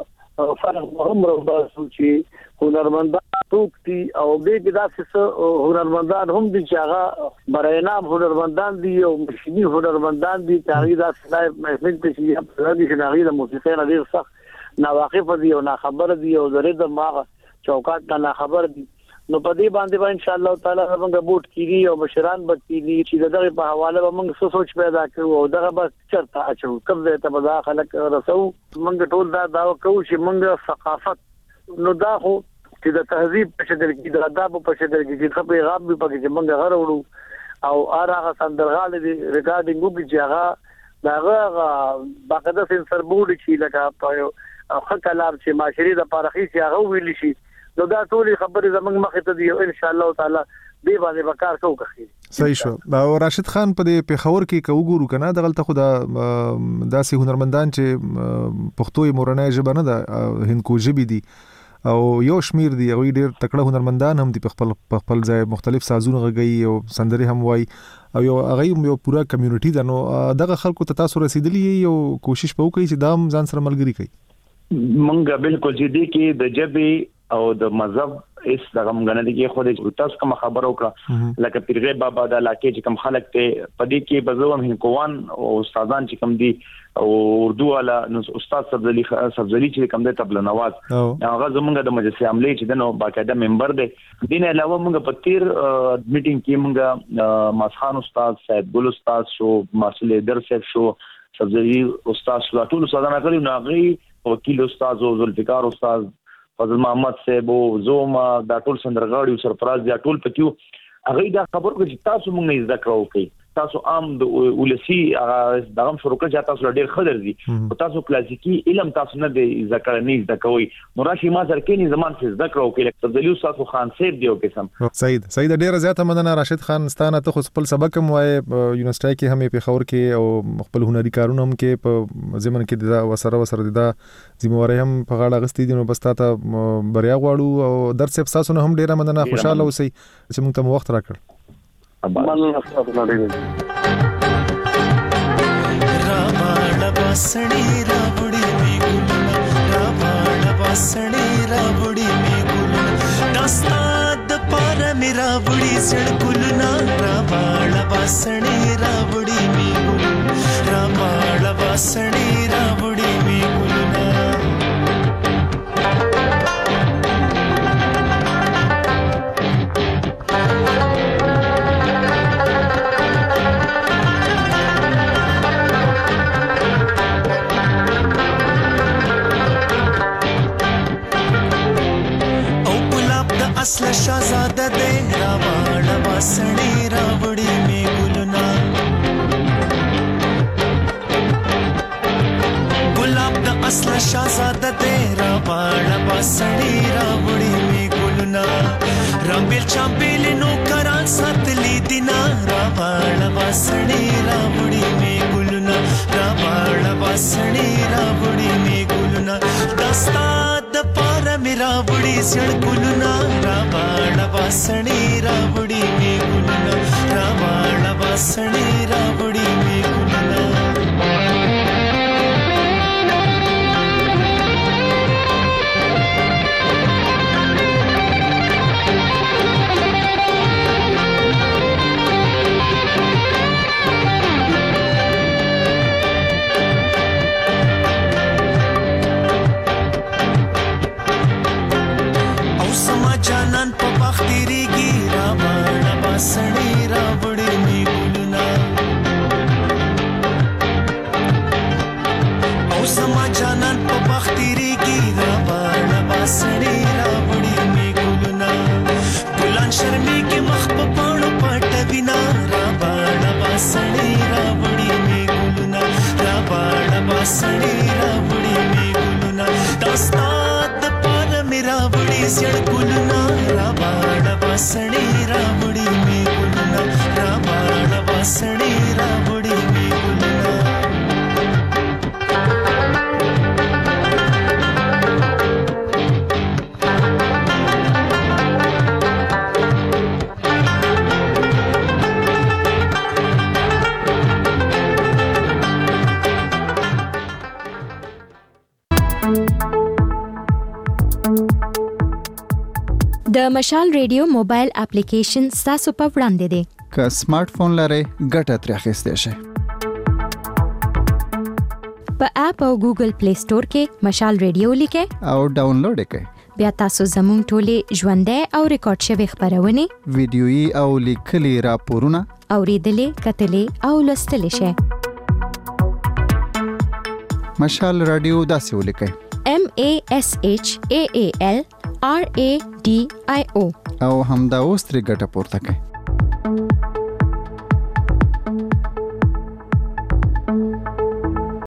فرق هم راوځي چې هنرمندان توکتي او به د داسې هنرمندان هم دي چې هغه برینام هنرمندان دي او مشینی هنرمندان دي چې هغه داسې محفل ته چې په دې کې هغه د موسیقي نه ډیر سخت ناواقف دي او نا خبر دي او زره د ماغه چوکاټ نه خبر دي نو په دې باندې به ان شاء الله تعالی موږ بوت کیږي او مشران به کیږي چې دغه په حواله به موږ څه سوچ پیدا کړو او دغه به چرته اچو کوم ځای ته به خلک رسو موږ ټول دا دا کوو چې موږ ثقافت نو دا خو چې د تهذیب په شکل کې د آداب په شکل کې چې خپل غاب به پکې چې موږ غره وړو او هغه سندرغاله دي ریکارډینګ وکړي چې هغه داغه باقاعده سنسر بورډ چې لکه په خلک چې معاشري د پارخي چې هغه ویل شي نو دا ټول خبرې زمنګ مخه ته دی ان شاء الله تعالی دې باندې وکړ کوو کوي صحیح شو او راشد خان په دې پیښور کې کوګورو کنه دغلت خو دا داسې هنرمندان چې پښتو یې مورنۍ ژبه نه ده هندکو ژبه دي او یو شمیر دی او ډیر تکړه هنرمندان هم دي په خپل خپل ځای مختلف سازونه غږی او سندري هم وای او یو هغه یو پورا کمیونټي ده نو دغه خلکو ته تاسو رسیدلی یو کوشش په وکړي چې دا ځان سره ملګری کړي مونږ بالکل چې دې کې د جبي او د مذهب اس دغه مونږ نه دي خو د تاسو کوم خبرو کړه لکه پیرغه بابا د علاقې چې کوم خلک ته پدې کې بزوم هنکوان او استادان چې کوم دي او اردو والا استاد سبزلی سبزلی چې کوم د تبل نواز هغه زمونږ د مجلس عملي چې دنو باقاعده ممبر دي دین علاوه مونږ په تیر میټینګ کې مونږ ماسخان استاد صاحب ګل استاد شو ماسل درس شو سبزلی استاد شو ټول استادانه کړی نو هغه وکیل استاد او ذوالفقار استاد فضل محمد صاحب زوما دا ټول سندرغاړي سرفراز دا ټول پکيو هغه دا خبر کوي چې تاسو موږ نه ذکر وکړي تاسو عام د ولسی دغه شروع کړه چې تاسو ډېر خبر دي او تاسو کلاسیکي علم تاسو نه دی ذکر نه ذکر وي نو راشي ما سره کې زمان څه ذکر وکړي لکه تبدیلی استاد خان صاحب دی او قسم سعید سعید ډېر زیاته مننه راشد خان ستانه ته خپل سبق هم وای یونیورسيټي کې هم په خبر کې او خپل هنري کارونه هم کې په زمن کې دا وسره وسره دا ذمہواری هم په غاړه غستې دي نو بس تاسو بریا غواړو او درس تاسو نه هم ډېر مننه خوشاله اوسئ چې موږ ته وخت راکړ مننه تاسو نه ډیر راواړه باسړي راوړي می ګلونه راواړه باسړي راوړي می ګلونه داستا د پار می راوړي سړ ګلونه راواړه باسړي راوړي می ګلونه راواړه باسړي راوړي می ګلونه اصل شاهزاده دې راواړه باسړي راوړي می ګلونه ګلاب د اصل شاهزاده دې راواړه باسړي راوړي می ګلونه رامبل چامبل نو کران ساتلی دینا راواړه باسړي راوړي می ګلونه راواړه باسړي راوړي می ګلونه داستا د پاره میرا وړي سړ ګلونه راواړه باسړي راوړي می ګلونه راواړه باسړي راوړي می ګلونه جانان په بختيريږي راواړه باسړي راوړي می ګلونه او سما جانان په بختيريږي راواړه باسړي راوړي می ګلونه ګلان شرمي کې مخ په پاڼو پټوينا راواړه باسړي راوړي می ګلونه راواړه باسړي راوړي می ګلونه داستا میرا وړي سړ ګلونه راواړه باسړي راوړي می ګلونه راواړه باسړي راوړي می ګلونه د مشال ریډیو موبایل اپلیکیشن تاسو په وړاندې دی که سمارټ فون لرئ ګټه ترې اخیستی شئ په اپ او ګوګل پلی سٹور کې مشال ریډیو لیکئ او ډاونلوډ یې کړئ بیا تاسو زموږ ټولې ژوندۍ او ریکارډ شوي خبرونه ویډیويي او لیکلي راپورونه اوریدلې کتلې او لوستلې شئ مشال رادیو داسې ولیکئ M A S H A A L R A D I O او همدا اوس ترې ګټه پورته کړئ